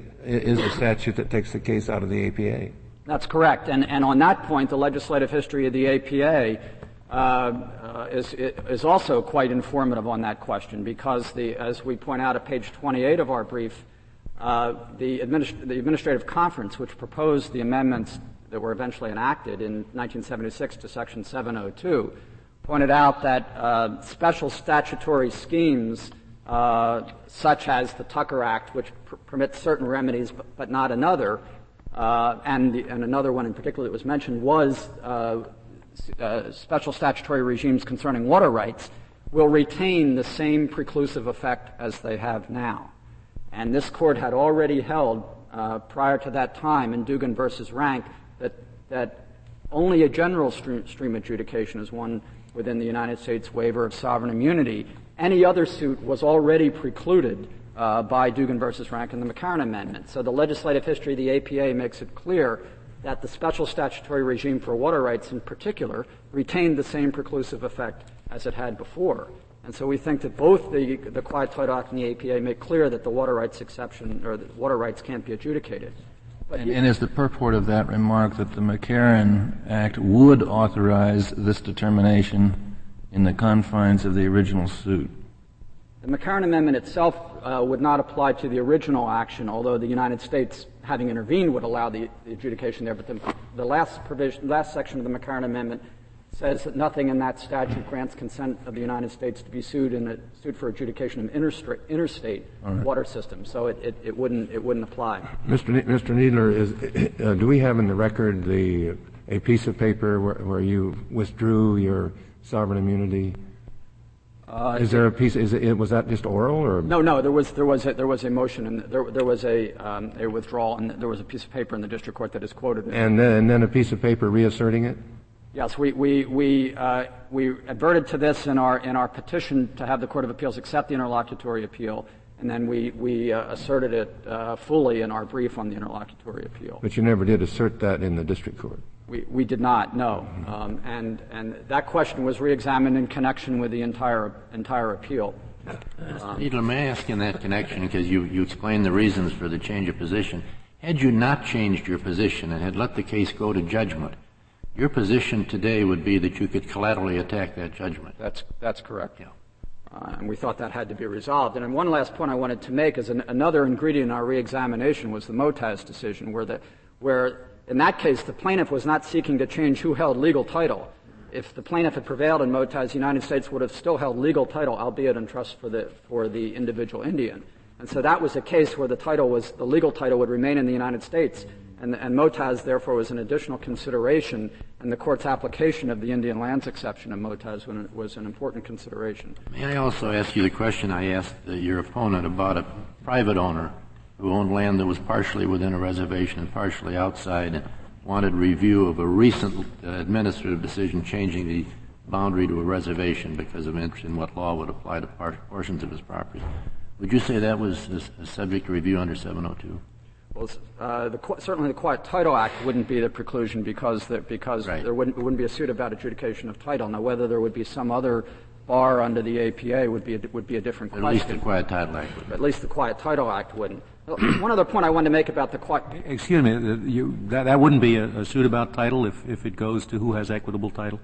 is a statute that takes the case out of the A P A. That's correct. And and on that point, the legislative history of the A P A uh, uh, is is also quite informative on that question, because the as we point out at page twenty-eight of our brief, uh, the, administ- the administrative conference, which proposed the amendments that were eventually enacted in nineteen seventy-six to Section seven oh two, pointed out that uh, special statutory schemes uh, such as the Tucker Act, which pr- permits certain remedies but, but not another, uh, and, the, and another one in particular that was mentioned was uh, uh, special statutory regimes concerning water rights, will retain the same preclusive effect as they have now. And this Court had already held uh, prior to that time in Dugan versus Rank that that only a general stream, stream adjudication is one within the United States waiver of sovereign immunity. Any other suit was already precluded uh, by Dugan versus Rank and the McCarran Amendment. So the legislative history of the A P A makes it clear that the special statutory regime for water rights in particular retained the same preclusive effect as it had before. And so we think that both the, the Quiet Title Act and the A P A make clear that the water rights exception, or the water rights can't be adjudicated. And, and is the purport of that remark that the McCarran Act would authorize this determination in the confines of the original suit? The McCarran Amendment itself uh, would not apply to the original action, although the United States, having intervened, would allow the, the adjudication there. But the, the last provision, last section of the McCarran Amendment says that nothing in that statute grants consent of the United States to be sued in a suit for adjudication of interstate, interstate right. water systems. So it, it, it wouldn't it wouldn't apply. Mister Ne- Mister Needler, is uh, do we have in the record the a piece of paper where, where you withdrew your sovereign immunity? Uh, is there a piece? Is it was that just oral or no? No, there was there was a, there was a motion and there there was a um, a withdrawal, and there was a piece of paper in the district court that is quoted. And then and then a piece of paper reasserting it. Yes, we we we uh, we adverted to this in our in our petition to have the Court of Appeals accept the interlocutory appeal, and then we we uh, asserted it uh, fully in our brief on the interlocutory appeal. But you never did assert that in the district court. We we did not, no, um, and and that question was reexamined in connection with the entire entire appeal. Um, Needler, may I ask in that connection, because you you explained the reasons for the change of position. Had you not changed your position and had let the case go to judgment, your position today would be that you could collaterally attack that judgment. That's that's correct. Yeah. Uh, and we thought that had to be resolved. And then one last point I wanted to make is an, another ingredient in our reexamination was the Motaz decision, where the where in that case the plaintiff was not seeking to change who held legal title. If the plaintiff had prevailed in Motaz, the United States would have still held legal title, albeit in trust for the for the individual Indian. And so that was a case where the title was the legal title would remain in the United States. And, and Motaz, therefore, was an additional consideration, and the Court's application of the Indian lands exception in Motaz was an important consideration. May I also ask you the question I asked uh, your opponent about a private owner who owned land that was partially within a reservation and partially outside and wanted review of a recent uh, administrative decision changing the boundary to a reservation because of interest in what law would apply to par- portions of his property. Would you say that was a, a subject to review under seven oh two? Well, uh, the, certainly the Quiet Title Act wouldn't be the preclusion because there, because right. there wouldn't, wouldn't be a suit about adjudication of title. Now, whether there would be some other bar under the A P A would be a, would be a different At question. At least the Quiet Title Act wouldn't. At least the Quiet Title Act wouldn't. One other point I wanted to make about the Quiet... Excuse me, you, that, that wouldn't be a, a suit about title if, if it goes to who has equitable title?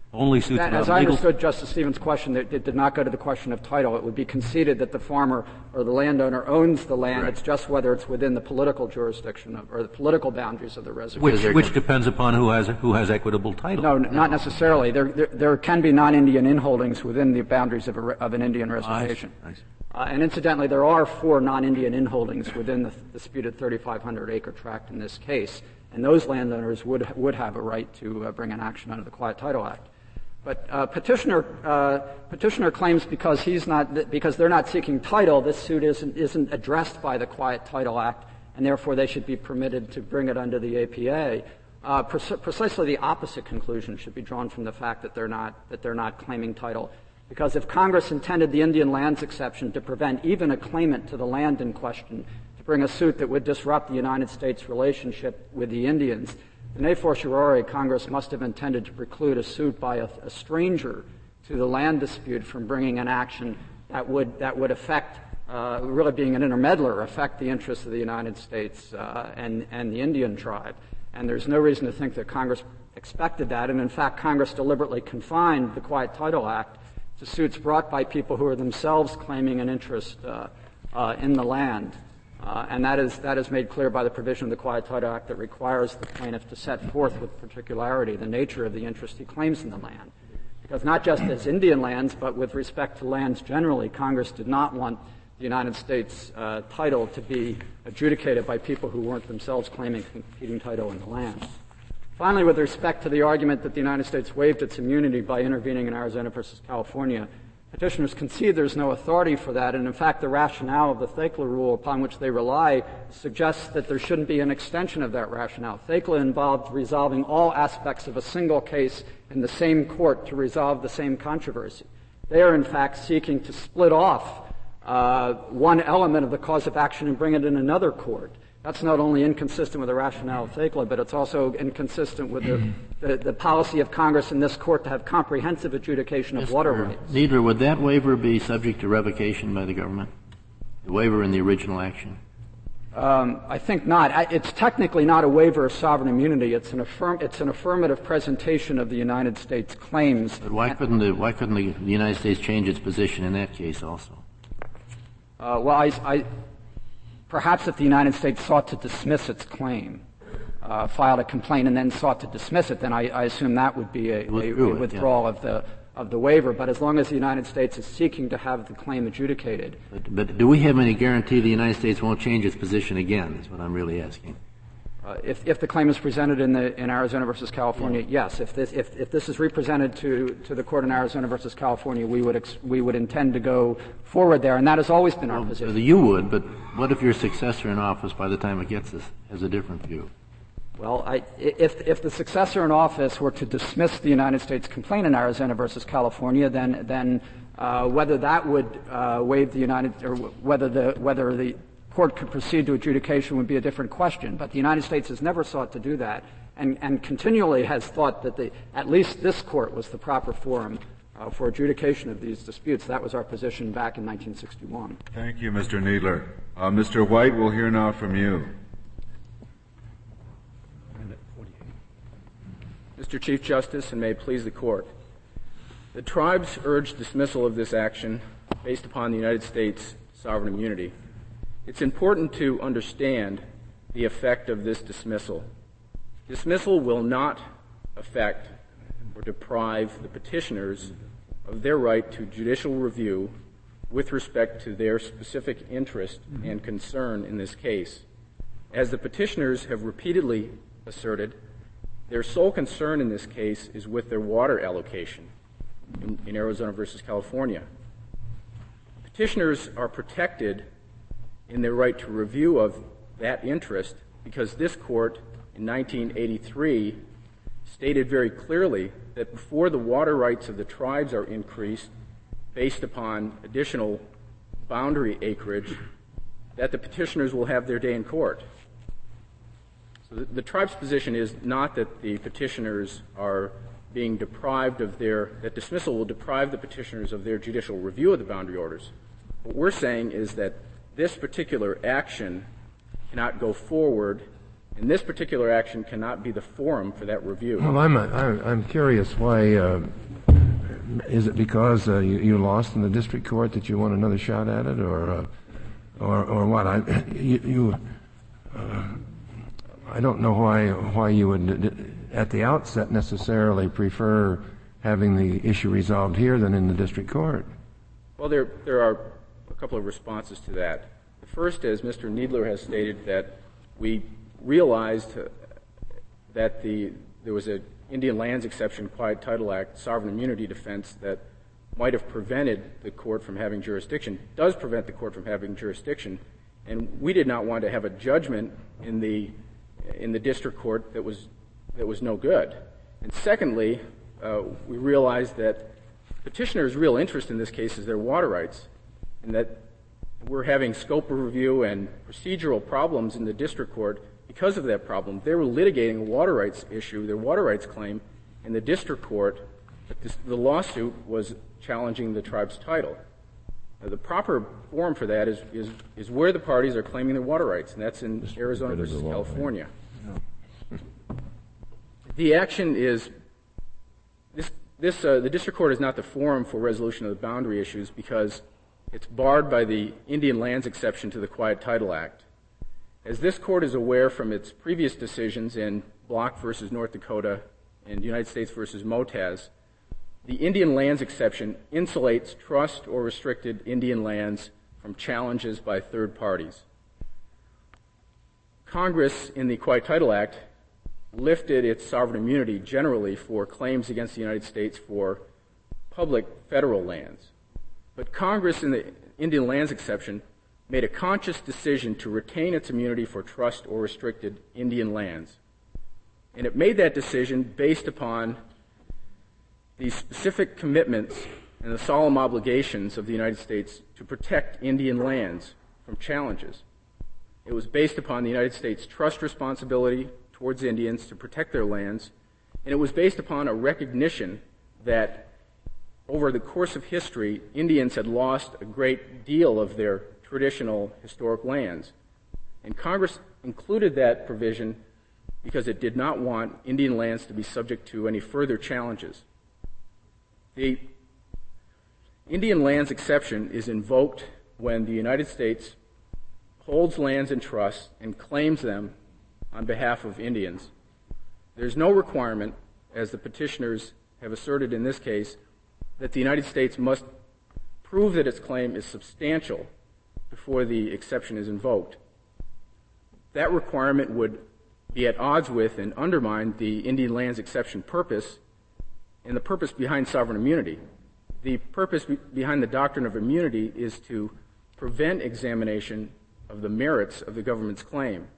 Only suits that, about as I legal... understood Justice Stevens' question, it, it did not go to the question of title. It would be conceded that the farmer or the landowner owns the land. Right. It's just whether it's within the political jurisdiction of, or the political boundaries of the reservation. Which, which depends upon who has who has equitable title. No, not necessarily. There, there, there can be non-Indian inholdings within the boundaries of, a, of an Indian reservation. I see. I see. Uh, and incidentally, there are four non-Indian inholdings within the disputed thirty-five hundred acre tract in this case, and those landowners would would have a right to uh, bring an action under the Quiet Title Act. But uh, petitioner uh, petitioner claims because he's not because they're not seeking title, this suit isn't isn't addressed by the Quiet Title Act, and therefore they should be permitted to bring it under the A P A. Uh, pre- precisely the opposite conclusion should be drawn from the fact that they're not that they're not claiming title. Because if Congress intended the Indian lands exception to prevent even a claimant to the land in question to bring a suit that would disrupt the United States relationship with the Indians, then a fortiori Congress must have intended to preclude a suit by a, a stranger to the land dispute from bringing an action that would that would affect, uh, really being an intermeddler, affect the interests of the United States uh, and and the Indian tribe. And there's no reason to think that Congress expected that. And in fact, Congress deliberately confined the Quiet Title Act to suits brought by people who are themselves claiming an interest uh, uh, in the land. Uh, and that is that is made clear by the provision of the Quiet Title Act that requires the plaintiff to set forth with particularity the nature of the interest he claims in the land. Because not just as Indian lands, but with respect to lands generally, Congress did not want the United States uh, title to be adjudicated by people who weren't themselves claiming competing title in the land. Finally, with respect to the argument that the United States waived its immunity by intervening in Arizona versus California, petitioners concede there's no authority for that, and in fact the rationale of the Thekla rule upon which they rely suggests that there shouldn't be an extension of that rationale. Thekla involved resolving all aspects of a single case in the same court to resolve the same controversy. They are in fact seeking to split off uh, one element of the cause of action and bring it in another court. That's not only inconsistent with the rationale of Thekla, but it's also inconsistent with the, the, the policy of Congress in this court to have comprehensive adjudication of Mister water rights. Kneedler, would that waiver be subject to revocation by the government? The waiver in the original action? Um, I think not. I, it's technically not a waiver of sovereign immunity. It's an, affirm, it's an affirmative presentation of the United States claims. But why couldn't the, why couldn't the, the United States change its position in that case also? Uh, well, I, I Perhaps if the United States sought to dismiss its claim, uh, filed a complaint and then sought to dismiss it, then I, I assume that would be a, a, a withdrawal yeah. of the of the waiver. But as long as the United States is seeking to have the claim adjudicated. But, but do we have any guarantee the United States won't change its position again, is what I'm really asking. Uh, if, if the claim is presented in the in Arizona versus California, yeah. yes. If this if, if this is represented to, to the court in Arizona versus California, we would ex- we would intend to go forward there, and that has always been our well, position. You would, but what if your successor in office, by the time it gets this, has a different view? Well, I, if if the successor in office were to dismiss the United States complaint in Arizona versus California, then then uh, whether that would uh, waive the United or whether the whether the court could proceed to adjudication would be a different question. But the United States has never sought to do that, and, and continually has thought that the, at least this court was the proper forum uh, for adjudication of these disputes. That was our position back in nineteen sixty-one. Thank you, Mister Kneedler. Uh, Mister White, we'll hear now from you. Mister Chief Justice, and may it please the Court, the tribes urge dismissal of this action based upon the United States sovereign immunity. It's important to understand the effect of this dismissal. Dismissal will not affect or deprive the petitioners of their right to judicial review with respect to their specific interest and concern in this case. As the petitioners have repeatedly asserted, their sole concern in this case is with their water allocation in, in Arizona versus California. Petitioners are protected in their right to review of that interest because this court in nineteen eighty-three stated very clearly that before the water rights of the tribes are increased based upon additional boundary acreage, that the petitioners will have their day in court. So the, the tribe's position is not that the petitioners are being deprived of their, that dismissal will deprive the petitioners of their judicial review of the boundary orders. What we're saying is that this particular action cannot go forward And this particular action cannot be the forum for that review. Well, I'm, I'm, I'm curious why, uh, is it because uh, you, you lost in the district court that you want another shot at it, or, uh, or, or what? I, you, you uh, I don't know why, why you would, at the outset, necessarily prefer having the issue resolved here than in the district court. Well, there, there are a couple of responses to that. The first is Mister Kneedler has stated that we realized uh, that the there was an Indian Lands Exception, Quiet Title Act, sovereign immunity defense that might have prevented the court from having jurisdiction, does prevent the court from having jurisdiction, and we did not want to have a judgment in the in the district court that was that was no good. And secondly, uh, we realized that petitioners' real interest in this case is their water rights, and that we're having scope of review and procedural problems in the district court because of that problem. They were litigating a water rights issue, their water rights claim, in the district court, but this, the lawsuit was challenging the tribe's title. Now, the proper forum for that is, is, is where the parties are claiming their water rights, and that's in Arizona versus California. The action is, this, this, uh, the district court is not the forum for resolution of the boundary issues because it's barred by the Indian Lands Exception to the Quiet Title Act. As this court is aware from its previous decisions in Block versus North Dakota and United States versus Motaz, the Indian Lands Exception insulates trust or restricted Indian lands from challenges by third parties. Congress, in the Quiet Title Act, lifted its sovereign immunity generally for claims against the United States for public federal lands. But Congress, in the Indian Lands Exception, made a conscious decision to retain its immunity for trust or restricted Indian lands. And it made that decision based upon the specific commitments and the solemn obligations of the United States to protect Indian lands from challenges. It was based upon the United States' trust responsibility towards Indians to protect their lands, and it was based upon a recognition that over the course of history, Indians had lost a great deal of their traditional historic lands. And Congress included that provision because it did not want Indian lands to be subject to any further challenges. The Indian Lands Exception is invoked when the United States holds lands in trust and claims them on behalf of Indians. There's no requirement, as the petitioners have asserted in this case, that the United States must prove that its claim is substantial before the exception is invoked. That requirement would be at odds with and undermine the Indian Lands Exception purpose and the purpose behind sovereign immunity. The purpose be- behind the doctrine of immunity is to prevent examination of the merits of the government's claim.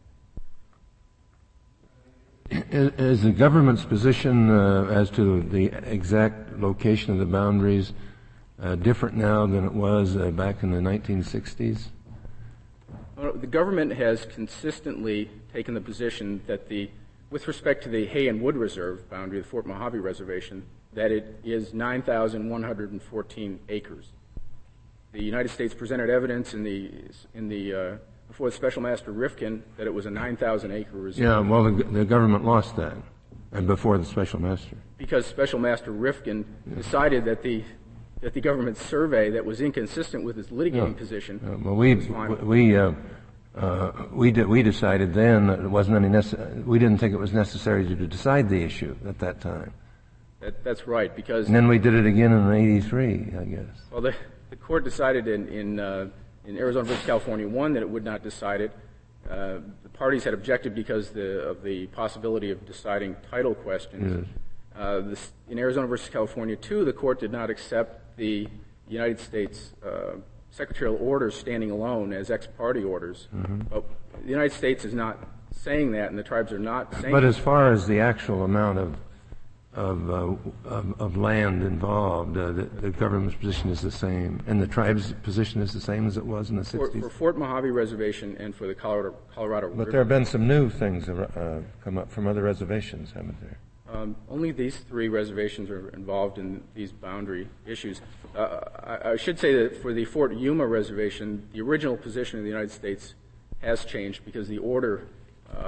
Is the government's position uh, as to the exact location of the boundaries uh, different now than it was uh, back in the nineteen sixties? Well, the government has consistently taken the position that the, with respect to the Hay and Wood Reserve boundary, the Fort Mojave Reservation, that it is nine thousand one hundred fourteen acres. The United States presented evidence in the in the uh, before the Special Master Rifkin that it was a nine thousand acre reserve. Yeah, well, the, the government lost that, and before the Special Master. Because Special Master Rifkin yeah. decided that the that the government's survey that was inconsistent with its litigating yeah. position. Uh, well, we we uh, uh, we de- we decided then that it wasn't any nece- we didn't think it was necessary to decide the issue at that time. That, that's right, because and then we did it again in eighty-three, I guess. Well, the, the court decided in in, uh, in Arizona versus California one that it would not decide it. Uh, the parties had objected because the, of the possibility of deciding title questions. Yes. Uh, this, in Arizona versus California two, the court did not accept the United States uh, secretarial orders standing alone as ex parte orders. Mm-hmm. But the United States is not saying that, and the tribes are not saying But that. as far as the actual amount of Of, uh, of, of land involved, uh, the, the government's position is the same, and the tribe's position is the same as it was in the sixties. For, for Fort Mojave Reservation and for the Colorado, Colorado But River. there have been some new things uh, come up from other reservations, haven't there? Um, only these three reservations are involved in these boundary issues. Uh, I, I should say that for the Fort Yuma Reservation, the original position of the United States has changed because the order uh,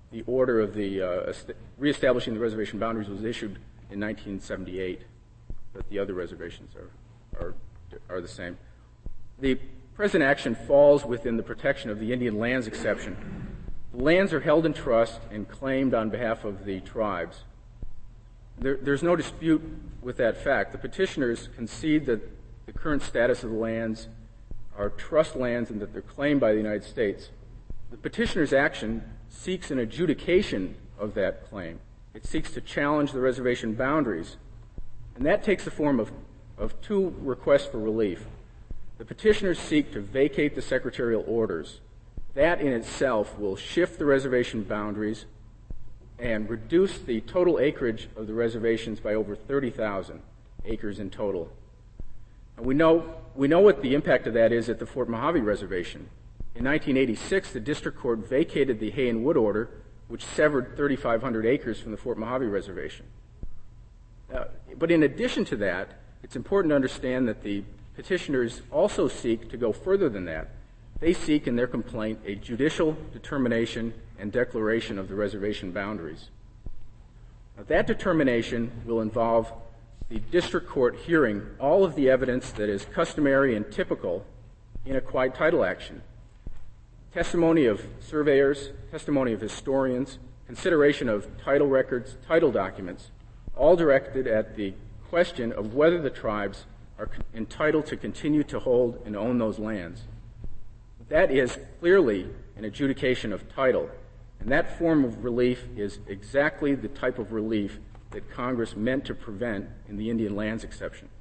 the order of the uh, reestablishing the reservation boundaries was issued in nineteen seventy-eight, but the other reservations are, are, are the same. The present action falls within the protection of the Indian lands exception. The lands are held in trust and claimed on behalf of the tribes. There, there's no dispute with that fact. The petitioners concede that the current status of the lands are trust lands and that they're claimed by the United States. The petitioner's action seeks an adjudication of that claim. It seeks to challenge the reservation boundaries, and that takes the form of, of two requests for relief. The petitioners seek to vacate the secretarial orders. That in itself will shift the reservation boundaries and reduce the total acreage of the reservations by over thirty thousand acres in total. And we know, we know what the impact of that is at the Fort Mojave Reservation. In nineteen eighty-six, the district court vacated the Hay and Wood order, which severed thirty-five hundred acres from the Fort Mojave Reservation. Uh, but in addition to that, it's important to understand that the petitioners also seek to go further than that. They seek in their complaint a judicial determination and declaration of the reservation boundaries. Now, that determination will involve the district court hearing all of the evidence that is customary and typical in a quiet title action. Testimony of surveyors, testimony of historians, consideration of title records, title documents, all directed at the question of whether the tribes are entitled to continue to hold and own those lands. That is clearly an adjudication of title, and that form of relief is exactly the type of relief that Congress meant to prevent in the Indian lands exception.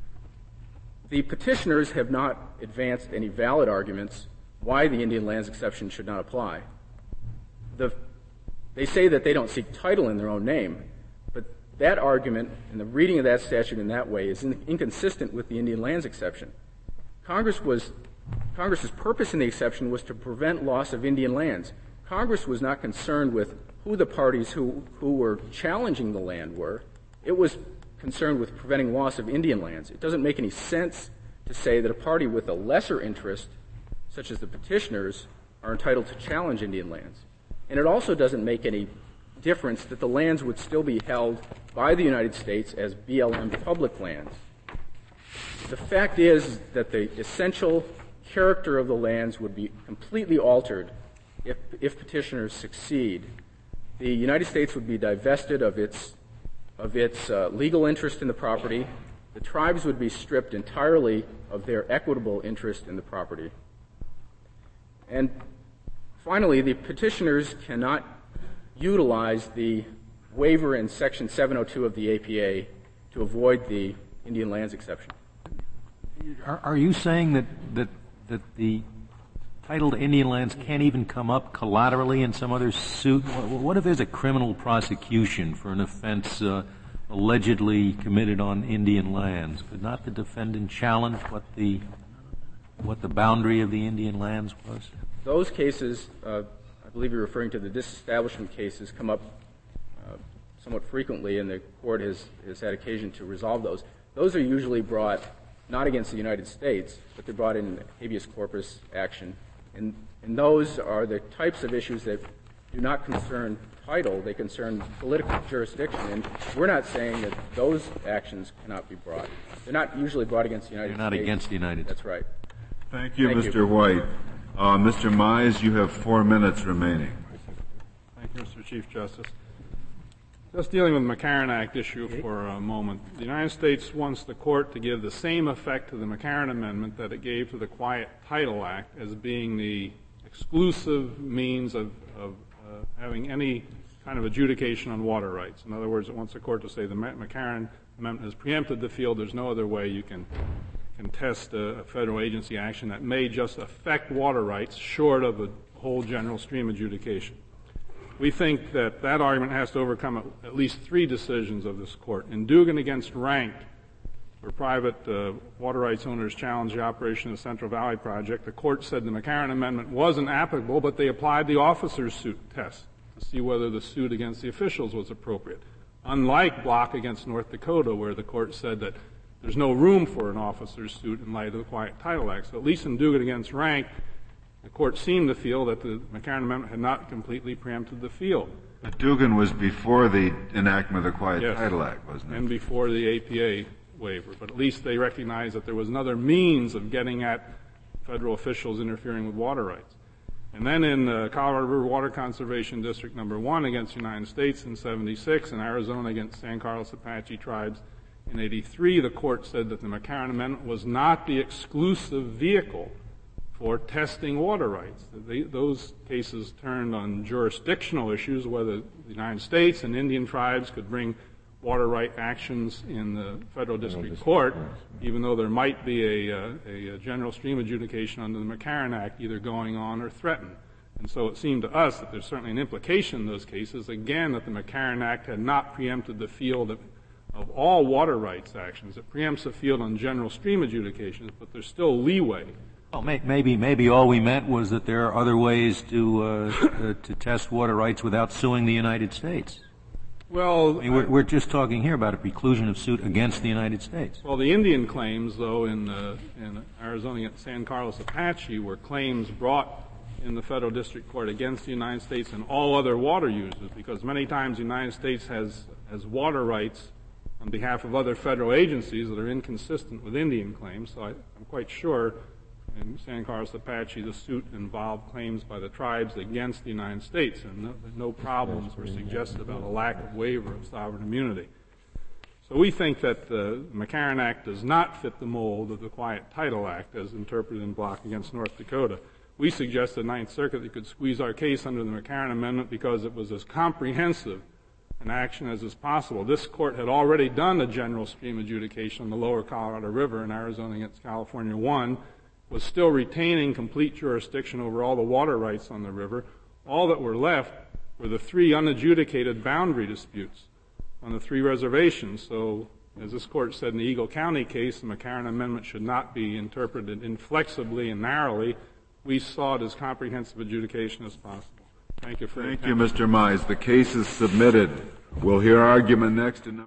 The petitioners have not advanced any valid arguments why the Indian lands exception should not apply. The, they say that they don't seek title in their own name, but that argument and the reading of that statute in that way is in, inconsistent with the Indian lands exception. Congress was, Congress's purpose in the exception was to prevent loss of Indian lands. Congress was not concerned with who the parties who, who were challenging the land were. It was concerned with preventing loss of Indian lands. It doesn't make any sense to say that a party with a lesser interest, such as the petitioners, are entitled to challenge Indian lands. And it also doesn't make any difference that the lands would still be held by the United States as B L M public lands. The fact is that the essential character of the lands would be completely altered if, if petitioners succeed. The United States would be divested of its, of its uh, legal interest in the property. The tribes would be stripped entirely of their equitable interest in the property. And finally, the petitioners cannot utilize the waiver in Section seven oh two of the A P A to avoid the Indian lands exception. Are, are you saying that, that, that the title to Indian lands can't even come up collaterally in some other suit? What if there's a criminal prosecution for an offense uh, allegedly committed on Indian lands? Could not the defendant challenge what the what the boundary of the Indian lands was? Those cases, uh, I believe you're referring to the disestablishment cases, come up uh, somewhat frequently, and the court has, has had occasion to resolve those. Those are usually brought not against the United States, but they're brought in habeas corpus action. And, and those are the types of issues that do not concern title, they concern political jurisdiction. And we're not saying that those actions cannot be brought. They're not usually brought against the United They're not States. against the United States. That's right. Thank you, Thank Mister you. White. Uh, Mister Mize, you have four minutes remaining. Thank you, Mister Chief Justice. Just dealing with the McCarran Act issue for a moment. The United States wants the court to give the same effect to the McCarran Amendment that it gave to the Quiet Title Act as being the exclusive means of, of uh, having any kind of adjudication on water rights. In other words, it wants the court to say the McCarran Amendment has preempted the field. There's no other way you can contest a, a federal agency action that may just affect water rights short of a whole general stream adjudication. We think that that argument has to overcome at, at least three decisions of this court. In Dugan against Rank, where private uh, water rights owners challenged the operation of the Central Valley Project, the court said the McCarran Amendment wasn't applicable, but they applied the officer's suit test to see whether the suit against the officials was appropriate. Unlike Block against North Dakota, where the court said that there's no room for an officer's suit in light of the Quiet Title Act. So at least in Dugan against Rank, The court seemed to feel that the McCarran Amendment had not completely preempted the field. But Dugan was before the enactment of the Quiet Yes. Title Act, wasn't it? And before the A P A waiver. But at least they recognized that there was another means of getting at federal officials interfering with water rights. And then in uh, Colorado River Water Conservation District number one against the United States in seventy-six and Arizona against San Carlos Apache tribes in eighty-three, the court said that the McCarran Amendment was not the exclusive vehicle for testing water rights. They, those cases turned on jurisdictional issues, whether the United States and Indian tribes could bring water right actions in the federal district court, even though there might be a, a, a general stream adjudication under the McCarran Act either going on or threatened. And so it seemed to us that there's certainly an implication in those cases, again, that the McCarran Act had not preempted the field of, of all water rights actions. It preempts the field on general stream adjudications, but there's still leeway. Well, may, maybe maybe all we meant was that there are other ways to uh, uh, to test water rights without suing the United States. Well, I mean, we're, we're just talking here about a preclusion of suit against the United States. Well, the Indian claims, though, in, uh, in Arizona against San Carlos Apache were claims brought in the federal district court against the United States and all other water users, because many times the United States has, has water rights on behalf of other federal agencies that are inconsistent with Indian claims. So I, I'm quite sure in San Carlos Apache the suit involved claims by the tribes against the United States, and no, no problems were suggested about a lack of waiver of sovereign immunity. So we think that the McCarran Act does not fit the mold of the Quiet Title Act as interpreted in Block against North Dakota. We suggest the Ninth Circuit that could squeeze our case under the McCarran Amendment because it was as comprehensive an action as is possible. This court had already done a general stream adjudication on the lower Colorado River in Arizona against California one, was still retaining complete jurisdiction over all the water rights on the river. All that were left were the three unadjudicated boundary disputes on the three reservations. So, as this court said in the Eagle County case, the McCarran Amendment should not be interpreted inflexibly and narrowly. We sought as comprehensive adjudication as possible. Thank you for your Thank attention. you, Mister Mize. The case is submitted. We'll hear argument next in